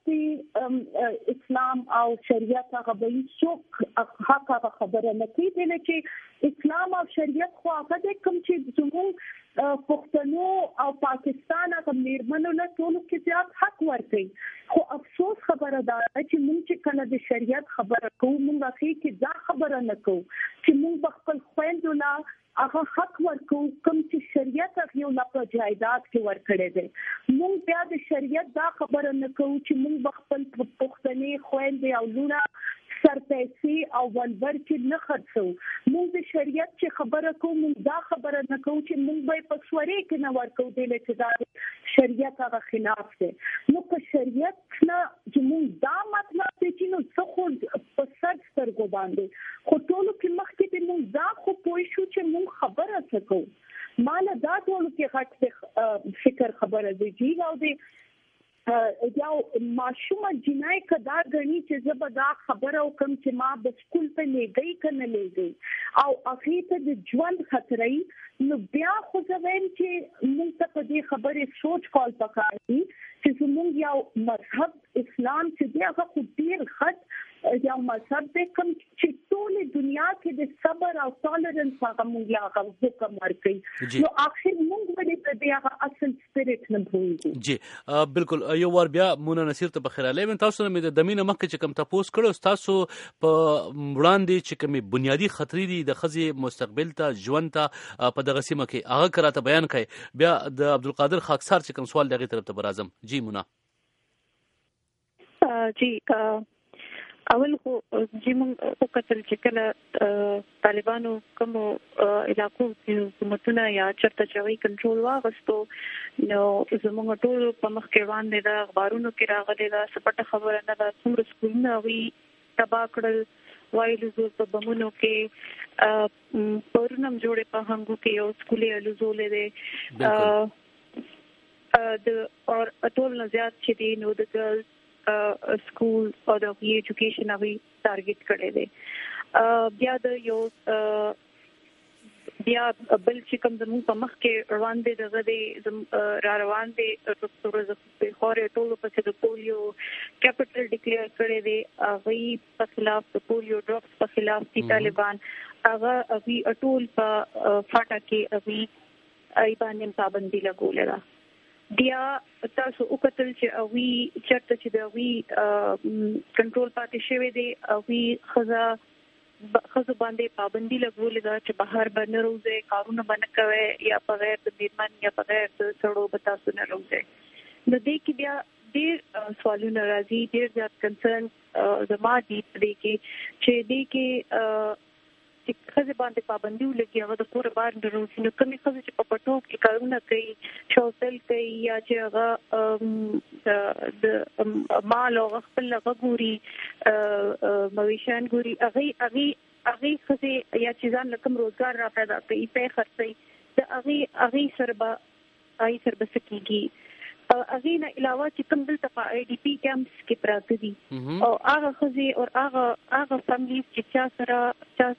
زیات اسلام او شریعت هغه به څوک حق هغه خبره نه کوي چې اسلام او شریعت خو هغه د کوم چې زموږ پښتنو او پاکستان هغه میرمنو له ټول کې زیات حق ورکوي. خو افسوس خبره ده چې موږ چې کله د شریعت خبره کوو موږ هغه کې دا خبره نه کوو چې موږ خپل خويندو لا هغه حق ورکو کوم چې شریعت هغه یو لپاره جایداد کې ورکړي دي. موږ بیا د شریعت دا خبره نه کوو چې موږ خپل پښتني خويندې او لونه سرپېسي او ولبر کې نه خرڅو. موږ د شریعت چې خبره کوو موږ دا خبره نه کوو چې موږ به په سوري کې نه ورکو د لچدار شریعت هغه خلاف دی. نو په شریعت نه چې موږ دا مطلب دی چې نو څه خو په سر سترګو باندې خو ټولو کې مخکې د موږ دا خو پوه شو چې موږ خبره څه کوو. مالا دا ټولو کې غټ فکر خبره دی چې او دی یو ماشومه جنای کدا غني چې زه به دا خبره وکم چې ما د سکول ته لګي کنه لګي او اخی ته د ژوند خطرې نو بیا خو زه وایم چې موږ ته په دې خبرې سوچ کول پکار دي چې زموږ یو مذهب اسلام چې دی هغه خو ډیر خط یو مذهب دی کوم چې ټول دنیا کې د صبر او ټالرنس هغه موږ هغه حکم ورکړي نو اخر موږ به د هغه اصل سپیریټ نه بوزو. جی بالکل یو ور بیا مونا نصیر ته بخیراله من تاسو نه د دمینه مخکې چې کوم تاسو کړو تاسو په وړاندې چې کومي بنیادی خطرې دي د خزي مستقبل ته ژوند ته په دغه سیمه کې هغه کراته بیان کړي. بیا د عبدالقادر خاکسار چې کوم سوال دغه طرف ته برازم. جی مونا. جی اول خو چې موږ په کتل چې کله طالبانو کوم علاقو کې حکومتونه یا چرته چوي کنټرول واغستو نو زموږ ټول په مخ کې باندې د اخبارونو کې راغلي دا سپټه خبره نه ده څومره سکولونه وي تبا کړل وایلو زو په بمونو کې پرونم جوړه په هنګو کې یو سکولې لزولې ده د اور ټول نه زیات چې دی نو د ګرلز سکول او د ایجوکیشن اوی ټارګټ کړي دي بیا د یو بیا بل چې کوم زموږ په مخ کې روان دي دغه د را روان دي ډاکټر زخمي خورې ټول په د پولیو کیپټل ډیکلیئر کړي دي اوی په خلاف د پولیو ډراپس په خلاف دي طالبان هغه اوی ټول په فاټا کې اوی ای باندې پابندي لګولې ده بیا تاسو وکتل چې اوی چرته چې د اوی کنټرول پاتې شوی دی اوی خزا خزو باندې پابندي لګولې ده چې بهر باندې روزه کارونه باندې کوي یا بغیر د بیرمن یا بغیر د سړو به تاسو نه روزه نو دې کې بیا ډېر سوالونه راځي ډېر زیات کنسرن زما دي دې کې چې دې کې چې خزه باندې پابندي ولګي هغه د پوره بار دروځي نو کومې خزه چې په پټو کې کارونه کوي شوتل کوي یا چې هغه د مال او خپل غوري مویشان ګوري هغه هغه هغه خزه یا چې ځان لکم روزګار را پیدا کوي په خرڅي د هغه هغه سربا هغه سربا سکیږي هغه نه علاوه چې کوم دلته په آی ډی پی کیمپس کې پراته دي او هغه خزه او هغه هغه فیملی چې چا سره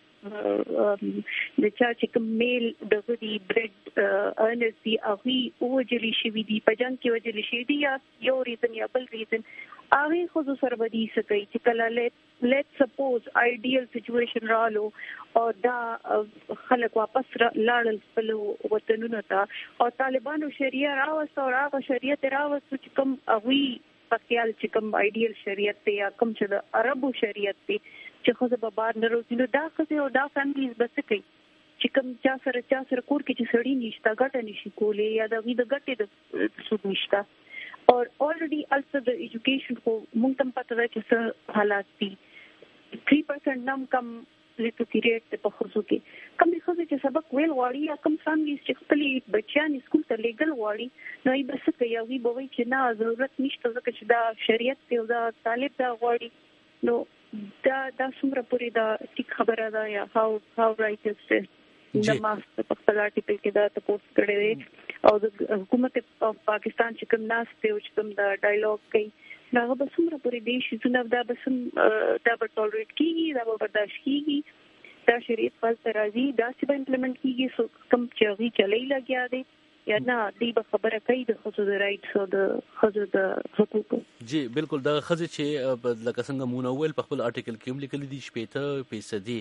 د چا چې کوم میل د غوډي برډ انرژي اوی او جلی شي وی په جنگ کې وجلی شي دی یا یو ریزن یا بل ریزن هغه خو سره بدی سکی چې کله لیټ لیټ سپوز آیډیل سچويشن رالو او دا خلک واپس لاړل خپل وطنونو ته او طالبانو شریعه راوست او هغه شریعت راوست چې کوم اوی پکیال چې کوم آیډیل شریعت ته یا کوم چې د عربو شریعت ته چې خو به بار نه روزي نو دا خزه او دا فیملیز بس کوي چې کوم چا سره چا سره کور کې چې سړی نشته ګټه نشي کولې یا د وی د ګټې د سود نشته او already also the education کو مونږ تم پته ده چې څه حالات دي three percent نم کم لیټریټي ریټ په خصوص کې کوم خزه چې سبق ویل غواړي یا کوم فیملیز چې خپل بچیان سکول ته لیګل غواړي نو یې بس کوي یا وی بوي چې نه ضرورت نشته ځکه چې دا شریعت ته دا طالب دا غواړي نو دا دا څومره پوری دا ټیک خبره ده یا هاو هاو رائټ از د ماست په خپل آرټیکل کې دا تاسو کړی دی او د حکومت پاکستان چې کوم ناس ته چې کوم دا ډایلاګ کوي دا به څومره پوری دی چې نو دا به سم دا به ټولریټ کیږي دا به برداشت کیږي دا شریعت فل راځي دا چې به امپلیمنٹ کیږي سو کوم چې غي چلای لګیا دی یا نه دی به خبره کوي د خصوص رائټس او د خصوص د حقوقو جی بالکل دا خزه چې لکه څنګه مونول په خپل آرټیکل کې هم لیکل دي شپږ فیصدي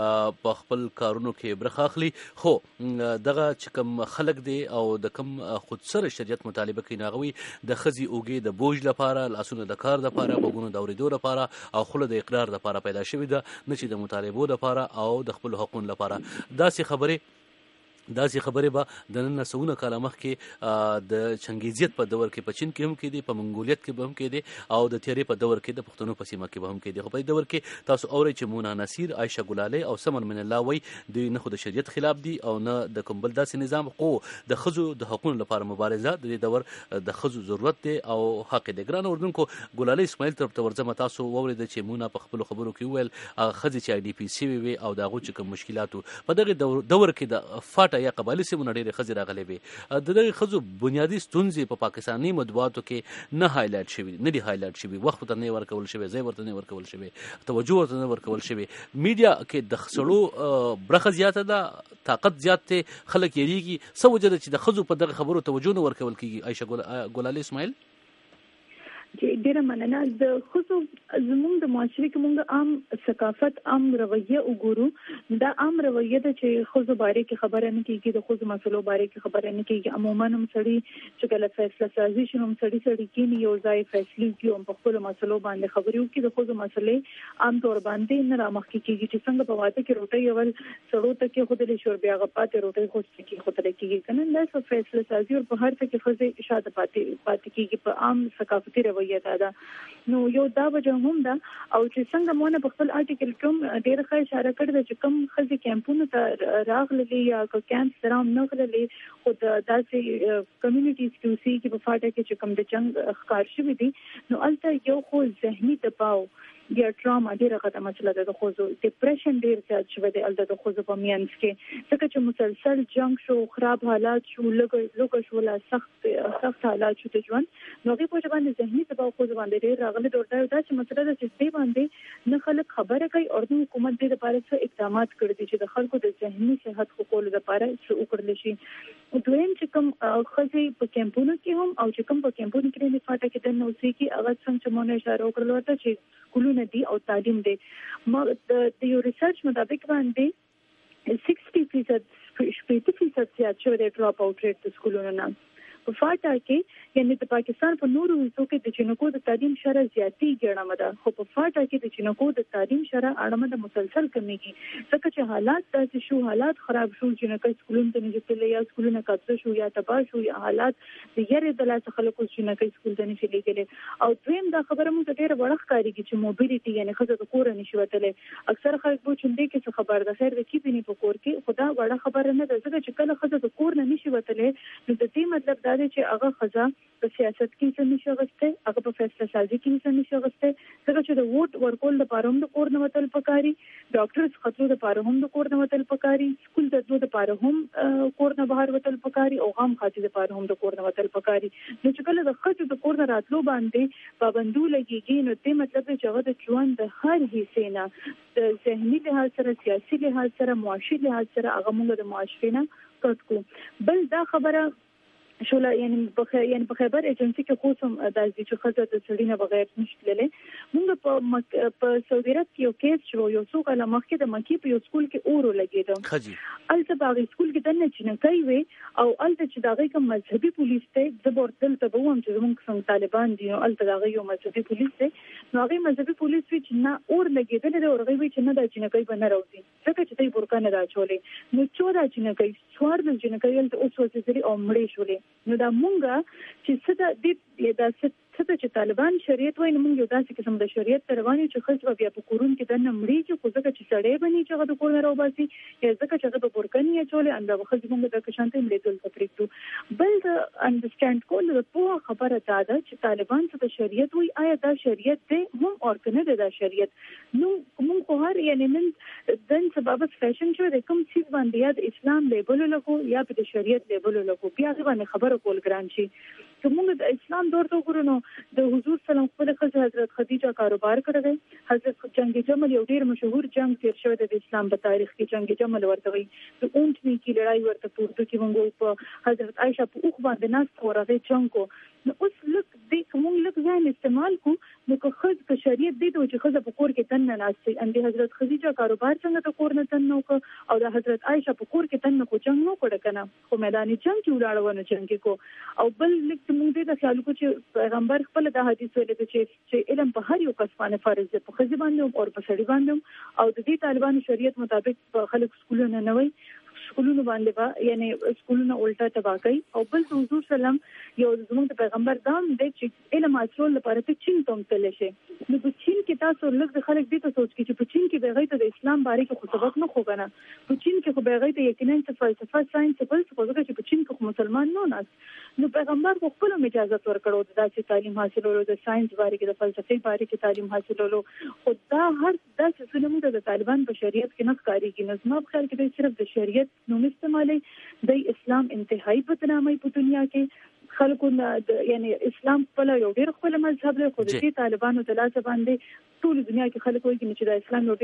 په خپل کارونو کې برخه اخلي خو دغه چې کوم خلک دي او د کوم خود سره شریعت مطالبه کوي ناغوي د خزي اوګي د بوج لپاره لاسونه د کار لپاره بګونو د اوریدو لپاره او خله د اقرار لپاره پیدا شوی ده نه چې د مطالبو لپاره او د خپل حقوقو لپاره دا سي خبره دا سي خبره به د نن سونه کاله مخ کې د چنګیزیت په دور کې په چین کې هم کې دي په منګولیت کې به هم کې دي او د تیری په دور کې د پښتنو په سیمه کې به هم کې دي خو په دور کې تاسو اورئ چې مونا نصیر عائشه ګلاله او سمن من الله وای دوی نه خو د شریعت خلاف دي او نه د کوم بل داسې نظام خو د خزو د حقوقو لپاره مبارزه د دې دور د خزو ضرورت دی او حق د ګران اردوونکو ګلاله اسماعیل طرف ته ورځم تاسو وورید چې مونا په خپل خبرو کې ویل خزي چې آی ډی پی سی وی او دغه چې کوم مشکلاتو په دغه دور کې د فاټا یا قبایلی سیمه ډېرې خزي راغلي وي د دغه خزو بنیادی ستونزې په پاکستاني مطبوعاتو کې نه هایلایټ شوی نه دی هایلایټ شوی وخت ته نه ورکول شوی ځای ورته نه ورکول شوی توجه ورته نه ورکول شوی میډیا کې د خسړو برخه زیاته ده طاقت زیات ته خلک یریږي سو وجه چې د خزو په دغه خبرو توجه نه ورکول کیږي عائشه ګلاله اسماعیل چې ډیره مننه د خصو زموږ د معاشري کې موږ عام ثقافت عام رویه وګورو دا عام رویه ده چې خصو باره کې خبره نه کیږي د خصو مسلو باره کې خبره نه کیږي عموما هم سړي چې کله فیصله سازي شنو هم سړي سړي کې یو ځای فیصله کوي او په خپل مسلو باندې خبرې وکړي د خصو مسلې عام طور باندې نه رامخ کیږي چې څنګه په واده کې روټي اول سړو ته کې خود له شور بیا غپاته روټي خو کې خود کېږي کنه دا څه فیصله سازي او په هر څه کې خزه اشاده پاتې پاتې کیږي په عام ثقافتي رویه ده. نو یو دا وجه هم ده او چې څنګه مونږ په خپل آرټیکل کې ډېر ښه اشاره کړې چې کوم خلک کیمپونو ته راغلي یا کیمپ سره نه غلي خو داسې کمیونټیز کې اوسې چې په فاټه کې چې کوم د جنگ ښکار شوی دي نو البته یو خو ذهني دباو یا ټراما ډیره غټه مسله ده. د خوځو ډیپریشن ډیر زیات شوی دی البته د خوځو په میانس کې ځکه چې مسلسل جنگ شو خراب حالات شو لګ لګ شو لا سخت سخت حالات شو د ژوند نو هغه په باندې ذهني دباو خوځو باندې ډیر راغلی ورته دا چې مسله ده چې دې باندې نه خلک خبره کوي او د حکومت دې لپاره څه اقدامات کړی دي چې د خلکو د ذهني صحت حقوقو لپاره څه وکړل شي. دویم چې کوم خزي په کیمپونو کې هم او چې کوم په کیمپونو کې نه فاټه کې د نوسي کې هغه څنګه مونږ اشاره وکړل ورته چې سکولونه دي او تعلیم دی. ما د یو ریسرچ مطابق باندې شصت فیصد شپږ فیصد زیات شوی دی ډراپ اوټ ریټ د سکولونو نه په فاټا کې یعنی د پاکستان په نورو وزو کې د جنکو د تعلیم شره زیاتی ګڼه ده خو په فاټا کې د جنکو د تعلیم شره اړه د مسلسل کمیږي ځکه چې حالات داسې شو حالات خراب شو جنکو سکولونو ته نه ځتل یا سکولونه کاڅه شو یا تباہ شو یا حالات د یری د لاس خلکو جنکو سکول ته نه لګلې او دویم دا خبره مونږ ته ډیره وړه ښکاریږي چې موبیلیټي یعنی خزه د کور نه شي وتلې اکثر خلک به چوندې کې څه خبر ده خیر د کی بني په کور کې خدا وړه خبره نه ده ځکه چې کله خزه د کور نه نشي وتلې نو د دې مطلب دا دی چې هغه خزه په سیاست کې څه نشي غوښته هغه په فیصله سازي کې څه نشي غوښته ځکه چې د ووټ ورکول لپاره هم د کور نه وتل پکاري ډاکټرز خطر لپاره هم د کور نه وتل پکاري سکول د دوه لپاره هم کور نه بهر وتل پکاري او غام خاطر لپاره هم د کور نه وتل پکاري نو چې کله د خځو د کور نه راتلو باندې پابندو لګيږي نو دې مطلب چې هغه د ژوند د هر حصے نه د ذهني لحاظ سره سیاسي لحاظ سره معاشي لحاظ سره هغه موږ د معاشري نه کټ کو بل دا خبره شولا یعنی په یعنی په خبر ایجنسی کې خو سم د چې خزه د سړینه بغیر نشټللې موږ په په سعودي عرب کې یو کیس شو یو څو کله مخکې د مکی په یو سکول کې اورو لګیدو خجی الته باغ سکول کې دنه چې نه کوي وي او الته چې دغه کوم مذهبي پولیس ته د بورتل ته به هم چې موږ څنګه طالبان دي او الته دغه یو مذهبي پولیس ته نو هغه مذهبي پولیس چې نه اور لګیدل دی او هغه چې نه د چې نه کوي بنه راوځي ځکه چې دوی برکه نه راچولې نو چورا چې نه کوي څوار د چې نه کوي الته اوس وځي او مړې شولې نو دا مونږه چې څه د دې د څه چې طالبان شریعت وایي نو موږ یو داسې قسم د شریعت رواني چې خلک بیا په کورون کې د نمړي چې خو ځکه چې سړی بني چې هغه د کور نه راوباسي یا ځکه چې هغه په برکنی چولې انده وخت موږ د کشانته ملي دل تفریقو بل د انډرستاند کول د په خبره دا ده چې طالبان څه د شریعت وایي آیا دا شریعت دی هم اور کنه دا شریعت نو موږ خو هر یعنی نن دن سبب فیشن شو د کوم څه باندې یا د اسلام لیبل لګو یا د شریعت لیبل لګو بیا غوښنه خبره کول ګران شي چې موږ د اسلام دور ته ګورو د حضور سلام خپل خزه حضرت خدیجه کاروبار کړی حضرت جنگ جمل یو ډیر مشهور جنگ تیر شوی د اسلام په تاریخ کې جنگ جمل ورته وي د اونټ می کی لړای ورته پورته کې موږ په حضرت عائشہ په اوخ باندې ناس ورغه جنگ کو نو اوس لک دې کوم لک ځان استعمال کو نو که خد که شریعت دې د چې خزه په کور کې تن نه ناشتي ان د حضرت خدیجه کاروبار څنګه د کور نه تن نو او د حضرت عائشہ په کور کې تن نه کو جنگ نو کړه کنه خو میداني جنگ کې ولاړونه جنگ کو او بل لک موږ دې د خیال کو چې پیغمبر خپل د حدیث ویل چې چې علم په هر یو کس باندې فرض دی په خزه باندې او په سړي باندې او د دې طالبانو شریعت مطابق خلک سکولونه نه وي سکولونو باندې با یعنی سکولونه الټا تبا کوي او بل حضور سلام یو زموږ پیغمبر دام د چې علم اصول لپاره ته چین ته تل شي نو په چین کې تاسو لږ خلک دې ته سوچ کې چې په چین کې بغیر د اسلام باره کې خو سبق نه خو کنه په چین کې خو بغیر د یقینا څه فلسفه ساينس بل څه خو چې په چین کې خو مسلمان نه ناس نو پیغمبر خو خپل اجازه ورکړو د داسې تعلیم حاصلولو د ساينس باره کې د فلسفي باره کې تعلیم حاصلولو خو دا هر داسې څه د طالبان په شریعت کې نه ښکاریږي نو زما په خیال کې صرف د شریعت نوم استعمالي د اسلام انتهایی بدنامي په دنیا کې خلکو یعنی اسلام په یو ډیر خپل مذهب له خو د طالبانو د لاس باندې ټول دنیا کې خلک وایي چې د اسلام یو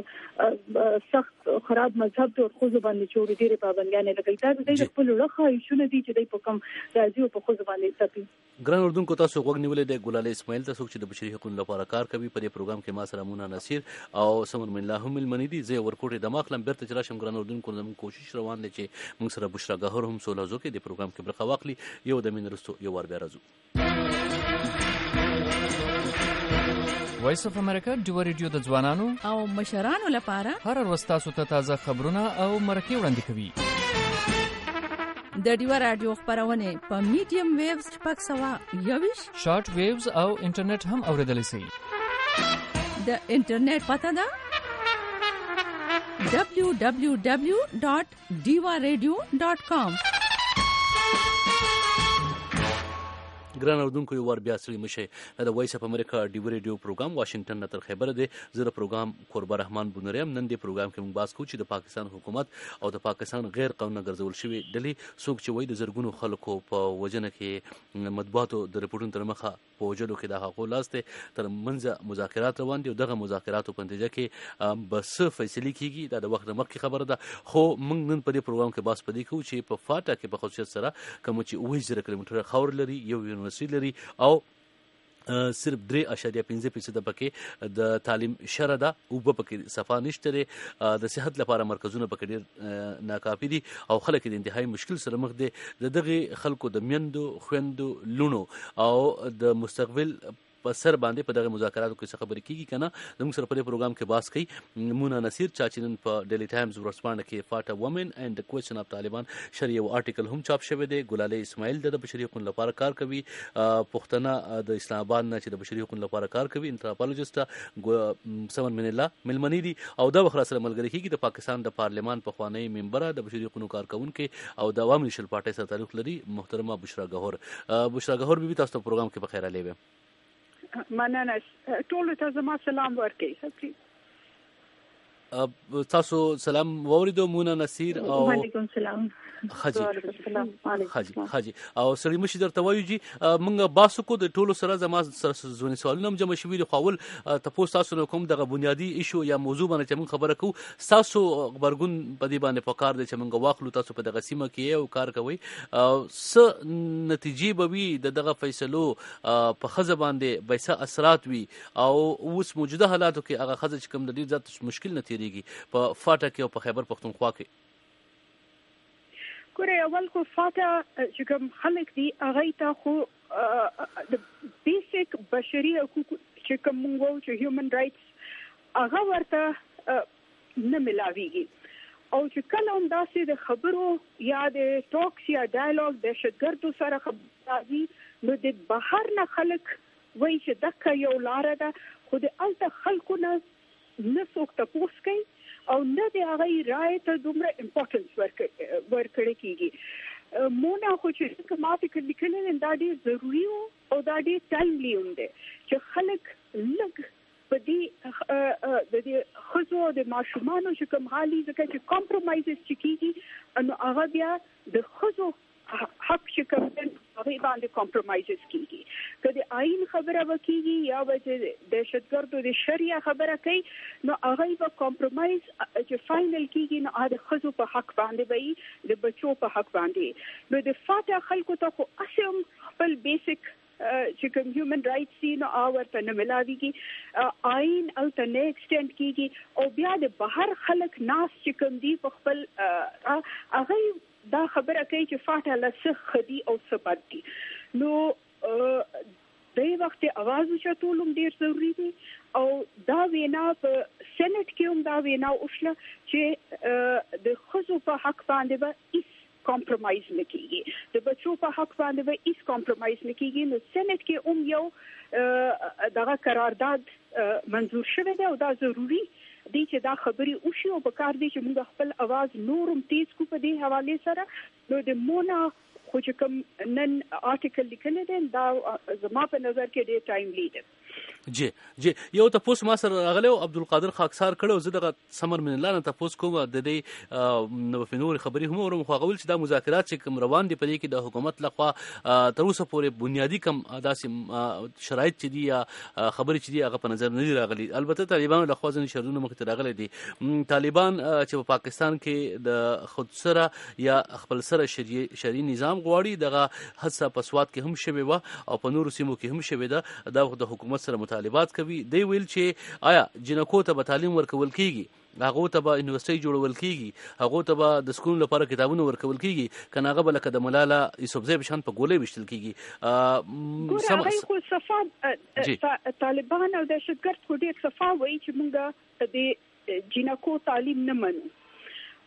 ډیر سخت خراب مذهب دی او خو باندې چې ډیر پابندیاں لګی دا د خپل لخوا شونه دي چې د په کم راځي او په خو باندې تپي ګران اردن کو تاسو وګ نیولې د ګلال اسماعیل تاسو چې د بشري حقوقو لپاره کار کوي په دې پروګرام کې ما سره مونږ نصیر او سمون من الله هم المنیدي زه ورکوټه د ماخلم برته چې راشم ګران اردن کو زموږ کوشش روان دي چې موږ سره بشرا غهر هم سولہ زو کې د پروګرام کې برخه واخلي یو د مين رستو یو ور بیا راځو وایس اف امریکا د ریډیو د ځوانانو او مشرانو لپاره هر ورځ تاسو ته تازه خبرونه او مرکې وړاندې کوي د ډیوا رادیو خبرونه په میډیم ویوز شپږ سوه یوویشت شارټ ویوز او انټرنیټ هم اوریدلی شئ. د انټرنیټ پته ده دبلیو دبلیو دبلیو ډاټ ډیوا رادیو ډاټ کام. ګران اردوونکو یو وار بیا ستړي مشئ. د وایس اف امریکا ډیو ریډیو پروګرام واشنگټن نه تر خیبر دی. زه د پروګرام قربه رحمان بونریم. نن دې پروګرام کې موږ بحث کوو چې د پاکستان حکومت او د پاکستان غیر قانوني ګرځول شوي ډلې څوک چې وایي د زرګونو خلکو په وژنه کې مطبوعاتو د رپورټونو تر مخه په وژلو کې د هغو لاس دی. تر منځه مذاکرات روان دي او دغه مذاکراتو په نتیجه کې به څه فیصلې کیږي دا د وخت مخکې خبره ده. خو موږ نن په دې پروګرام کې بحث پدې کوو چې په فاټا کې په خصوصیت سره کوم چې اوه زره کیلومتره خاور لري، یو یونیورسيټي لري او صرف درې اشاریه پنځه فیصده پکې د تعلیم شره ده، اوبه پکې صفا نشته دی، د صحت لپاره مرکزونه پکې ډېر ناکافي دي او خلک د انتهایی مشکل سره مخ دي. د دغه خلکو د میندو خويندو لونو او د مستقبل په سر باندې په دغه مذاکراتو کې څه خبرې کیږي کنه. زموږ سره په دې پروګرام کې بحث کوي مونا نصیر چاچینن په ډیلی ټایمز ورسپانډ کې فاټا وومن اینڈ د کوېسچن اف طالبان شری یو آرټیکل هم چاپ شوی دی. ګلاله اسماعیل د بشري حقوقو لپاره کار کوي، پښتنه د اسلام آباد نه چې د بشري حقوقو لپاره کار کوي، انتراپولوژیسټ سمن من الله ملمنی دي او دا وخت سره ملګری کیږي د پاکستان د پارلمان په خوانی ممبر د بشري حقوقو کارکونکو او د عوامي نشل پارټي سره تعلق لري محترمه بشرا گهور. بشرا گهور بیبي تاسو په پروګرام کې په خیر علي وي. مننه. ټول ته زما سلام ورکړئ. تاسو سلام ووریدو مونا نصیر او وعلیکم السلام حاجی حاجی حاجی او سړی مشي درته وایو جی موږ باسو کو د ټولو سره زما ځونی سوالونه هم جمع شوي دي. خپل تاسو تاسو نو کوم دغه بنیادی ایشو یا موضوع باندې چې موږ خبره کوو تاسو خبرګون په دې باندې پکار دي چې موږ واخلو تاسو په دغه سیمه کې یو کار کوي س نتیجې به وي دغه فیصلو په خزه باندې به څه اثرات وي او اوس موجوده حالاتو کې هغه خزه چې کوم د دې ذات مشکل نه تیریږي په فاټا کې او په خیبر پختونخوا کې. ګوره اول خو فاټا چې کوم خلک دي هغه ته خو د بیسیک بشري حقوق چې کوم موږ وایو چې هیومن رائټس هغه ورته نه ملاويږي او چې کله هم داسې د خبرو یا د ټاکس یا ډایالوګ د شګردو سره خبرې نو د بهر نه خلک وایي چې دغه یو لار ده خو د الته خلکو نه نه څوک تاسو کوي او نه د هغه رائے ته دومره امپورټنس ورکړی کیږي. مونږ خو چې کومه فکر لیکل نه دا ډیر ضروری او دا ډیر ټایملی هم دی چې خلک لګ په دې د دې خزو د ماشومانو چې کوم حالي ځکه چې کمپرمایزز چې کیږي نو هغه بیا د خزو حق چې کوم هغه باندې کمپرمایزز کیږي. کله آئین خبره وکړي یا د دهشتګردو د شریعه خبره کوي نو هغه به کمپرمایز چې فائنل کیږي نو هغه خزو په حق باندې وي د بچو په حق باندې. نو د فاټا خلکو ته خو اسیم خپل بیسیک چې کوم هیومن رائټس دي نو هغه ورته نه ملاويږي. آئین الته نه ایکسټند کیږي او بیا د بهر خلک ناس چې کوم دي په خپل هغه دا خبره کوي چې فاټا لسه خدي او سبد دي. نو د وخت اواز چتولم ډیر ضروری دي او دا وینا په سېنات کې هم دا وینا اوسله چې د خزو په حق باندې به هیڅ کمپرمایز نه کیږي، د بچو په حق باندې به هیڅ کمپرمایز نه کیږي. نو سېنات کې هم یو دغه قرارداد منظور شوی دی او دا ضروری دي چې دا خبري وشي او په کار دي چې موږ خپل आवाज نورم تیز کو په دې حواله سره. نو د مونا خو چې کوم نن آرټیکل لیکل دي دا زما په نظر کې ډېر ټایملی دی. جی جی یو تاسو ما سره راغلی او عبدالقادر خاکسار کړو زه دغه سمر من الله نه تاسو کوم د دې نو فنور خبري هم ورم خو غول چې دا مذاکرات چې کوم روان دي په دې کې د حکومت لخوا تر اوسه پورې بنیادی کم داسې شرایط چې دي یا خبرې چې دي هغه په نظر نه راغلي. البته طالبانو لخوا ځین شرونه مخ ته راغلي دي. طالبان چې په پاکستان کې د خود سره یا خپل سره شرعي نظام غواړي دغه حادثه په سواد کې هم شوی و او په نورو سیمو کې هم شوی ده. دا د حکومت سره مطالبات کوي. دی ویل چې آیا جنکو ته به تعلیم ورکول کیږي، هغه ته به یونیورسيټي جوړول کیږي، هغه ته به د سکول لپاره کتابونه ورکول کیږي، کنه هغه بل کده ملاله یوسفزئی بشان په ګولې وشتل کیږي. سم خو صفا طالبان او دهشتګرد خو ډیر صفا وایي چې موږ د جنکو تعلیم نه منو.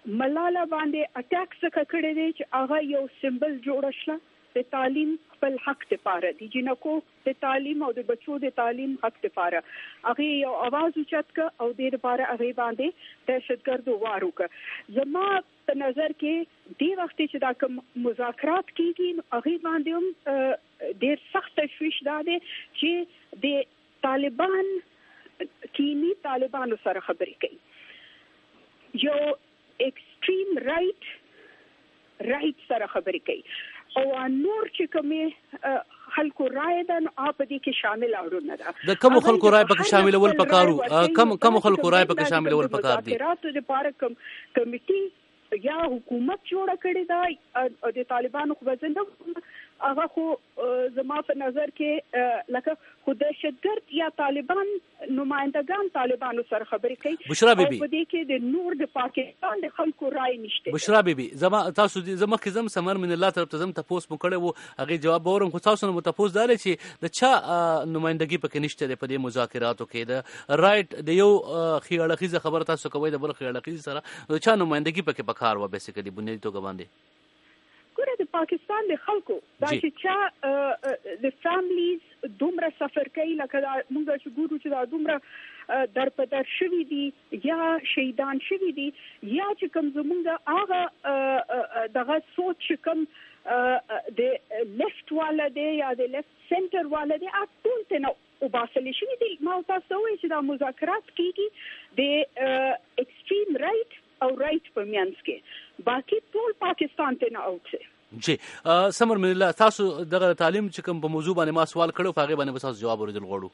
ملاله باندې اٹیک څخه کړی دی چې هغه یو سمبل جوړ شله د تعلیم خپل حق لپاره د جنکو د تعلیم او د بچو د تعلیم حق لپاره هغه یو आवाज اوچت ک او د لپاره هغه باندې دهشتګردو وارو ک زما په نظر کې دی وخت چې دا کوم مذاکرات کیږي هغه باندې هم ډیر سخت تشویش ده چې د طالبان کینی طالبانو سره خبرې کوي یو ایکستریم رائټ رائټ سره خبرې کوي او نور چې کومه خلکو رائے ده نو په دې کې شامل اورونه ده د کوم خلکو رائے پکې شامل ول پکارو کم کم خلکو رائے پکې شامل ول پکار دي راتو د پاره کوم کمیټي یا حکومت جوړه کړې ده د طالبانو خو وزنده هغه خو زما په نظر کې لکه خو دهشتګرد یا طالبان نمائندگان طالبانو سره خبرې کوي بشرا بیبي په دې کې د نور د پاکستان د خلکو رائے نشته بشرا بیبي زما تاسو زما کې زم سمر من الله طرف ته زم تاسو مو کړه وو هغه جواب ورم خو تاسو نو تاسو دار چې د چا نمائندګي پکې نشته په دې مذاکراتو کې د رائټ د یو خیاړخیزه خبره تاسو کوي د بل خیاړخیزه سره د چا نمائندګي پکې پکار و بیسیکلی بنیادی توګه باندې ګوره د پاکستان د خلکو دا چې چا د فیملیز دومره سفر کوي لکه موږ چې ګورو چې دا دومره در په در شوي دي یا شهیدان شوي دي یا چې کوم زمونږ هغه دغه سوچ چې کوم د لیفت والا دی یا د لیفت سنټر والا دی ټول ته نه وباسل شوي دي ما تاسو وایي چې دا مذاکرات کیږي د ایکستریم رائټ او رائټ په میانس کې باقي ټول پاکستان ته نه اوټسه جی سمر من الله تاسو دغه تعلیم چې کوم په موضوع باندې ما سوال کړو هغه باندې تاسو جواب ورکړل غواړو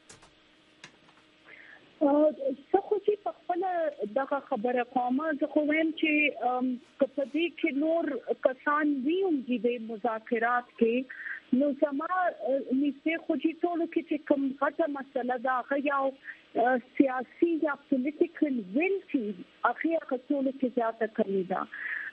څه خو چې په خپل دغه خبره کومه زه خو وایم چې کپدې کې نور کسان ویم چې د مذاکرات کې نو زما نيسه خو چې ټولو کې چې کوم غټه مسله ده هغه یو سیاسي یا پولیټیکل ویل چې هغه ټولو کې زیاته کمی ده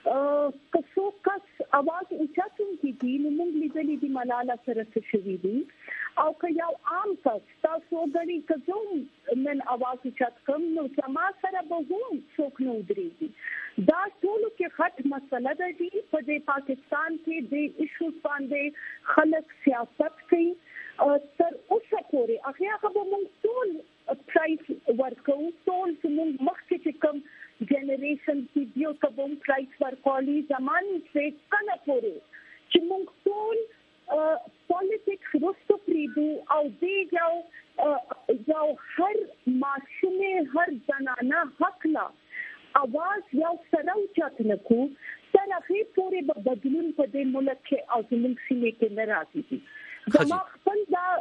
که څوک کس اواز اوچتون کی دي نو موږ لیدلې دي ملاله سره څه شوي دي او که یو عام کس تاسو غړي کزوم من اواز اوچت کوم نو سما سره به هم څوک نه ودرېږي دا ټول کې خط مسله ده چې په دې پاکستان کې د ایشوز باندې خلک سیاست کوي تر اوسه پورې هغه هغه موږ ټول پرایس ورکو ټول موږ مخکې چې کوم جنریشن کی دیو کبم پرایس ورکولی زمانی سے کله پورې چې موږ ټول پالیټکس رستو پریدو او دې یو یو هر ماشومه هر زنانه حق لا اواز یو سره اوچت نکو تر هغه پورې به بدلون په دې ملک کې او زموږ سیمه کې نه راځي دي زما خپل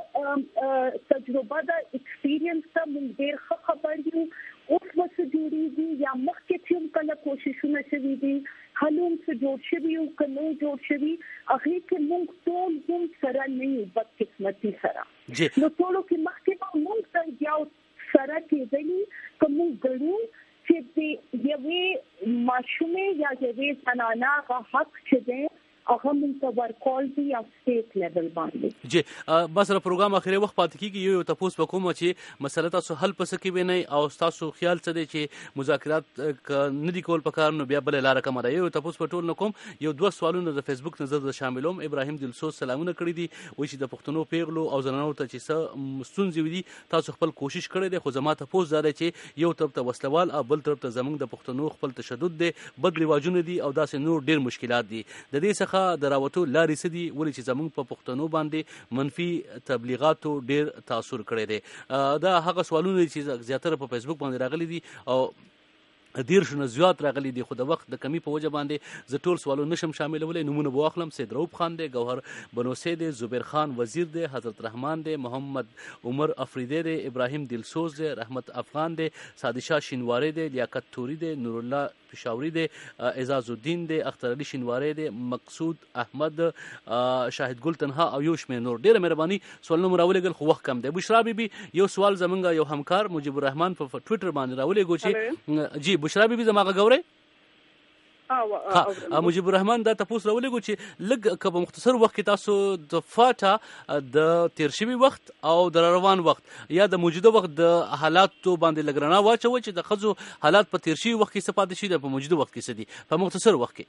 دا تجربه دا ایکسپیرینس ته موږ ډېر ښه خبر یو اوس څه جوړیږي یا مخکې چې هم کله کوششونه شوي دي هلوم څه جوړ شوي او که نه جوړ شوي هغې کې موږ ټول هم سره نه یو بدقسمتي سره نو ټولو کې مخکې به موږ ته یو سره کېدلي که موږ ګڼو چې د یوې ماشومې یا یوې زنانه هغه حق چې دی هغه موږ ته ورکول دي یا سټیټ لیول باندې جی بس را پروګرام اخیری وخت پاتې کیږي یو تاسو په کوم چې مسله تاسو حل پس کې ویني او تاسو خیال څه دی چې مذاکرات نه دي کول پکار نو بیا بل لار کوم دی یو تاسو په ټول نکوم یو دوه سوالونه د فیسبوک نظر د شاملوم ابراهیم دلسوز سلامونه کړی دي وایي چې د پښتنو پیغلو او زنانو ته چې څه ستونزې دي تاسو خپل کوشش کړی دی خو زما ته پوس زده چې یو طرف ته وسلوال او بل طرف ته زمونږ د پښتنو خپل تشدد دی بد رواجونه دي او داسې نور ډیر مشکلات دي د دې څخه د راوتو لارې څه دي ولې چې زمونږ په پښتنو باندې منفي تبلیغاتو ډیر تاثیر کړی دی دا هغه سوالونه چې زیاتره په فیسبوک باندې راغلي دي او دیر شنه زیات راغلي دي خو د وخت د کمی په وجه باندې زه ټول سوالونه نشم شاملولی نمونه به واخلم سید رؤوف خان دی ګوهر بنوسی دی زبیر خان وزیر دی حضرت رحمان دی محمد عمر افریدی دی ابراهیم دلسوز دی رحمت افغان دی سادشاه شینواری دی لیاقت توری دی نور الله پشاوری دی اعزاز الدین دی اختر علی شینواری دی مقصود احمد شاهد ګل تنها او یو شمېر نور ډیره مهرباني سوالونه مو راولېږل خو وخت کم دی بشرا بیبي یو سوال زمونږ یو همکار مجیب الرحمان په ټویټر باندې راولېږو چې جی بشرا بیبي زما غږ اورئ او مجيب الرحمن دا تاسو راولېږو چې لږ که په مختصر وخت کې تاسو د فاټا د تیر شوي وخت او د روان وخت یا د موجوده وخت د حالاتو باندې لږ رڼا واچوئ چې د ښځو حالات په تیر شوي وخت کې څه پاتې شي په موجوده وخت کې څه دي په مختصر وخت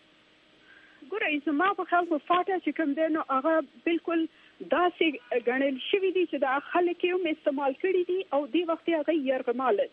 کې. ګورئ زما په خیال په فاټا چې کوم دی نو هغه بالکل داسې ګڼل شوي دي چې دا خلک یې هم استعمال کړي دي او دې وخت یې هغه یرغماله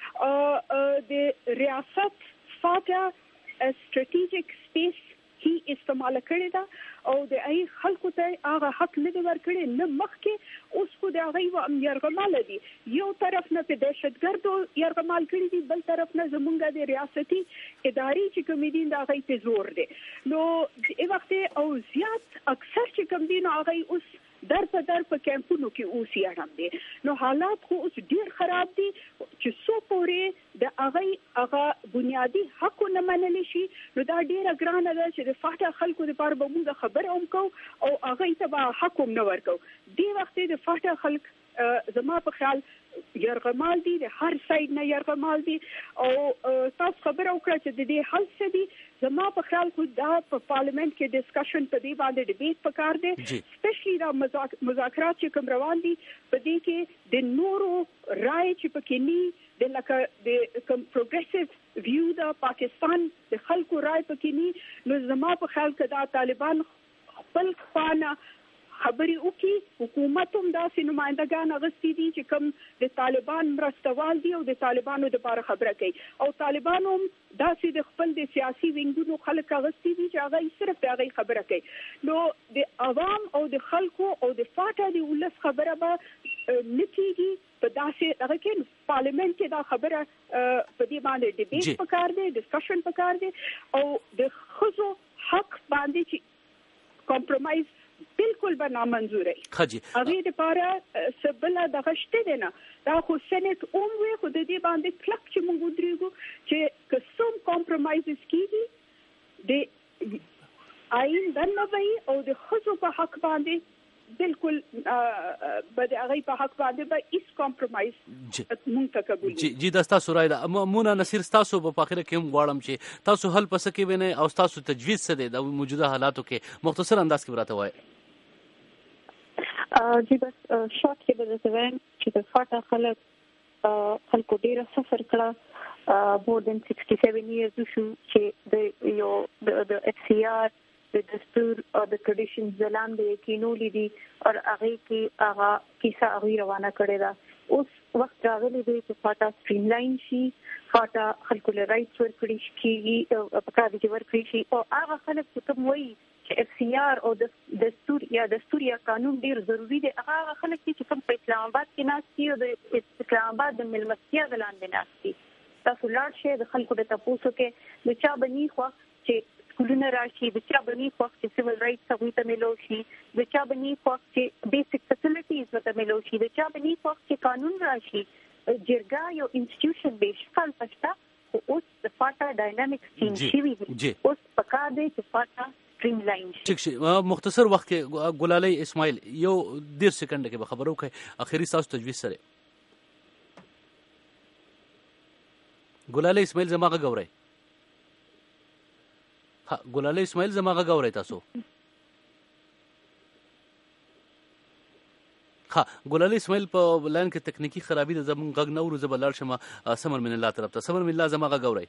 دي. د ریاست فاټا strategic space هی استعمال کړی دا او د ای خلکو ته هغه حق نه دی ورکړی نه مخکې اوس خو د هغه و يرغمال دي یو طرف نه په دهشتګردو يرغمال کړی دي بل طرف نه زمونږ د ریاستي اداري چې کوم دي دا هغه په زور دي نو د وخت او زیات اکثر چې کوم دي نو هغه اوس در په در په کیمپونو کې اوس یې دي نو حالات خو اوس ډیر خراب دي چې څو پورې د هغه هغه بنیادی حق نه منل شي نو دا ډیره ګرانه ده چې د فاټا خلکو لپاره به موږ خبر هم کو او هغه ته به حق هم نه ورکو. دی وخت د فاټا خلک زما په خیال يرغمال دي د هر ساید نه يرغمال دي او تاسو خبر او کړه چې د دې حل څه دي زما په خیال خو دا په پارلیمنت کې ډسکشن په دې باندې ډیبیټ پکار دي سپیشلی دا مذاکرات چې کوم روان دي په دې کې د نورو رائے چې پکې ني د لکه د کوم پروګریسیو ویو دا پاکستان د خلکو رائے پکې ني نو زما په خیال کې دا طالبان خپل خانه خبري وکي حکومت هم داسې نمائندگان اغستی دي چې کوم د طالبان مرستوال دي او د طالبانو لپاره خبره کوي او طالبان هم داسې د خپل د سیاسي وینګونو خلک اغستی دي چې هغه صرف د هغه خبره کوي نو د عوام او د خلکو او د فاټا د ولس خبره به نتیږي په داسې هغه کې پارلیمنت کې دا خبره په دې باندې ډیبیټ پکار دی ډسکشن پکار دی او د خزو حق باندې چې کمپرمایز بالکل به نامنظوره خجی هغه د لپاره سبله د غشته دي نه دا خو سنت اوم وي خو د دې باندې کلک چې موږ ودرېږو چې کوم کمپرمایزز کیږي د آئین د نوي او د خزو په حق باندې بالکل بد هغه په حق باندې به هیڅ کمپرمایز مونږ ته قبول جی جی دا تاسو راي دا مونږه نصیر تاسو په اخر کې هم غواړم چې تاسو حل پس کې ونه او تاسو تجویز څه دی د موجوده حالاتو کې مختصر انداز کې براته وای جی بس شارټ کې به زه وایم چې د فاټا خلک خلکو ډیره سفر کړه more than sixty-seven years شو چې د یو د اف سی آر د دستور او د ټریډیشن ځلان د کینولې دي او هغه کې هغه کیسه هغه روانه کړې ده اوس وخت راغلی دی چې فاټا سټریم لاین شي فاټا خلکو له رائټس ورکړي شي او په کار کې ورکړي شي او هغه خلک چې کوم وایي چې اف سی آر او د دستور یا دستور یا قانون ډیر ضروری دی هغه خلک چې کوم په اسلام آباد کې ناست دي او د اسلام آباد د ملمستیا ځلان دي ناست دي تاسو لاړ شئ د خلکو د تاسو کې د چا بني خو چې کولونه راشي د چا بني خو چې سیویل رائټس هغه ته ملو شي د چا بني خو چې بیسیک فیسیلیټیز ته ملو شي د چا بني خو چې قانون راشي جرګه یو انسټیټیوشن به شفال پښتا اوس د فاټا ډاینامیکس چینج شي اوس پکا دی چې فاټا سټریم لاین شي ٹھیک شي مختصر وخت کې ګلالي اسماعیل یو ډیر سکند کې خبرو کوي اخیری تاسو تجویز سره ګلالي اسماعیل زماغه ګورئ ها ګلالي اسماعیل زماغه ګورئ تاسو ها ګلالي اسماعیل په لاین کې تکنیکی خرابې د زمون غږ نورو زبلال شمه سمر من الله طرف ته سمر من الله زماغه ګورئ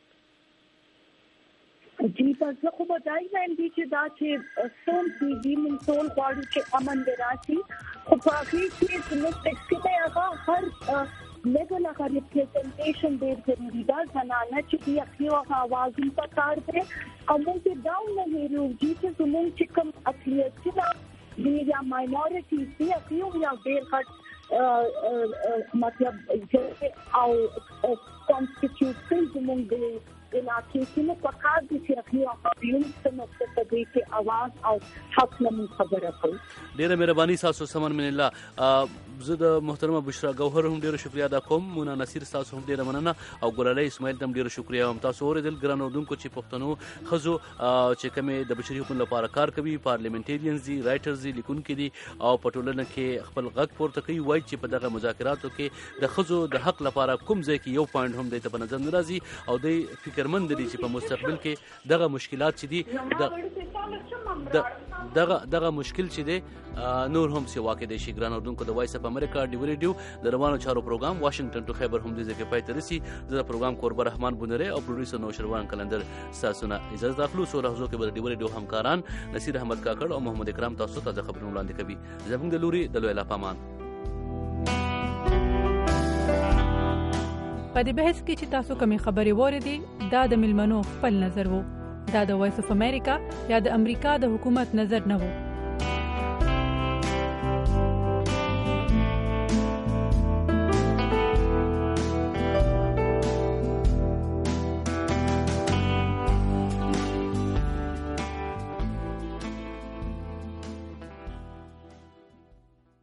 جی بس خو به دای وایم چې دا چې سوم چې دی من ټول غواړو چې امن دراسي خو په اخر کې چې تکسته هغه هر لیګل هغه ریپرزنټیشن ډېر ضروري ده زنانه چې دی خپل आवाज په کار دی او موږ دا نه هیرو چې زموږ چې کوم اقلیت دي یا ماینورټیز دي خپل یا ډېر غټ مطلب او کانسټیټیوشن زموږ علاقې کې نو په کار دي چې خپل خپل څه په دې کې आवाज او حق نه خبره کوي. ډیره مهرباني تاسو سمن من الله زه د محترمه بشرا گوهر هم ډیره شکریا ادا کوم مونا نصیر تاسو هم ډیره مننه او ګلالي اسماعیل هم ډیره شکریا هم تاسو اوریدل ګران اردوونکو چې پښتنو خزو چې کومه د بشري حقوقو لپاره کار کوي پارلیمنټریانز دي رائټرز دي لیکونکي دي او پټولنه کې خپل غږ پورته کوي وایي چې په دغه مذاکراتو کې د خزو د حق لپاره کوم ځای کې یو پوینټ هم د ته په نظر ناراضي او د فکر فکرمند دي چې په مستقبل کې دغه مشکلات چې دي دغه دغه مشکل چې دی نور هم سی واقع دی شي. ګران اردوونکو د وایس اف امریکا ډیو ریډیو د روانو چارو پروګرام واشنگټن ټو خیبر هم دې ځکه پای ته رسي. زه د پروګرام کوربه رحمان بونره او پروډوسر نوشروان کلندر ساسونه اجازه داخلو سو راځو کې بل ډیو ریډیو همکاران نصیر احمد کاکړ او محمد اکرام تاسو ته د خبرونو وړاندې کوي. زموږ د لوري د لوی لاپامان په دې بحث کې چې تاسو کومې خبرې وریدي دا د ملمنو خپل نظر وو. دا د وایس اف امریکا یا د امریکا د حکومت نظر نه وو.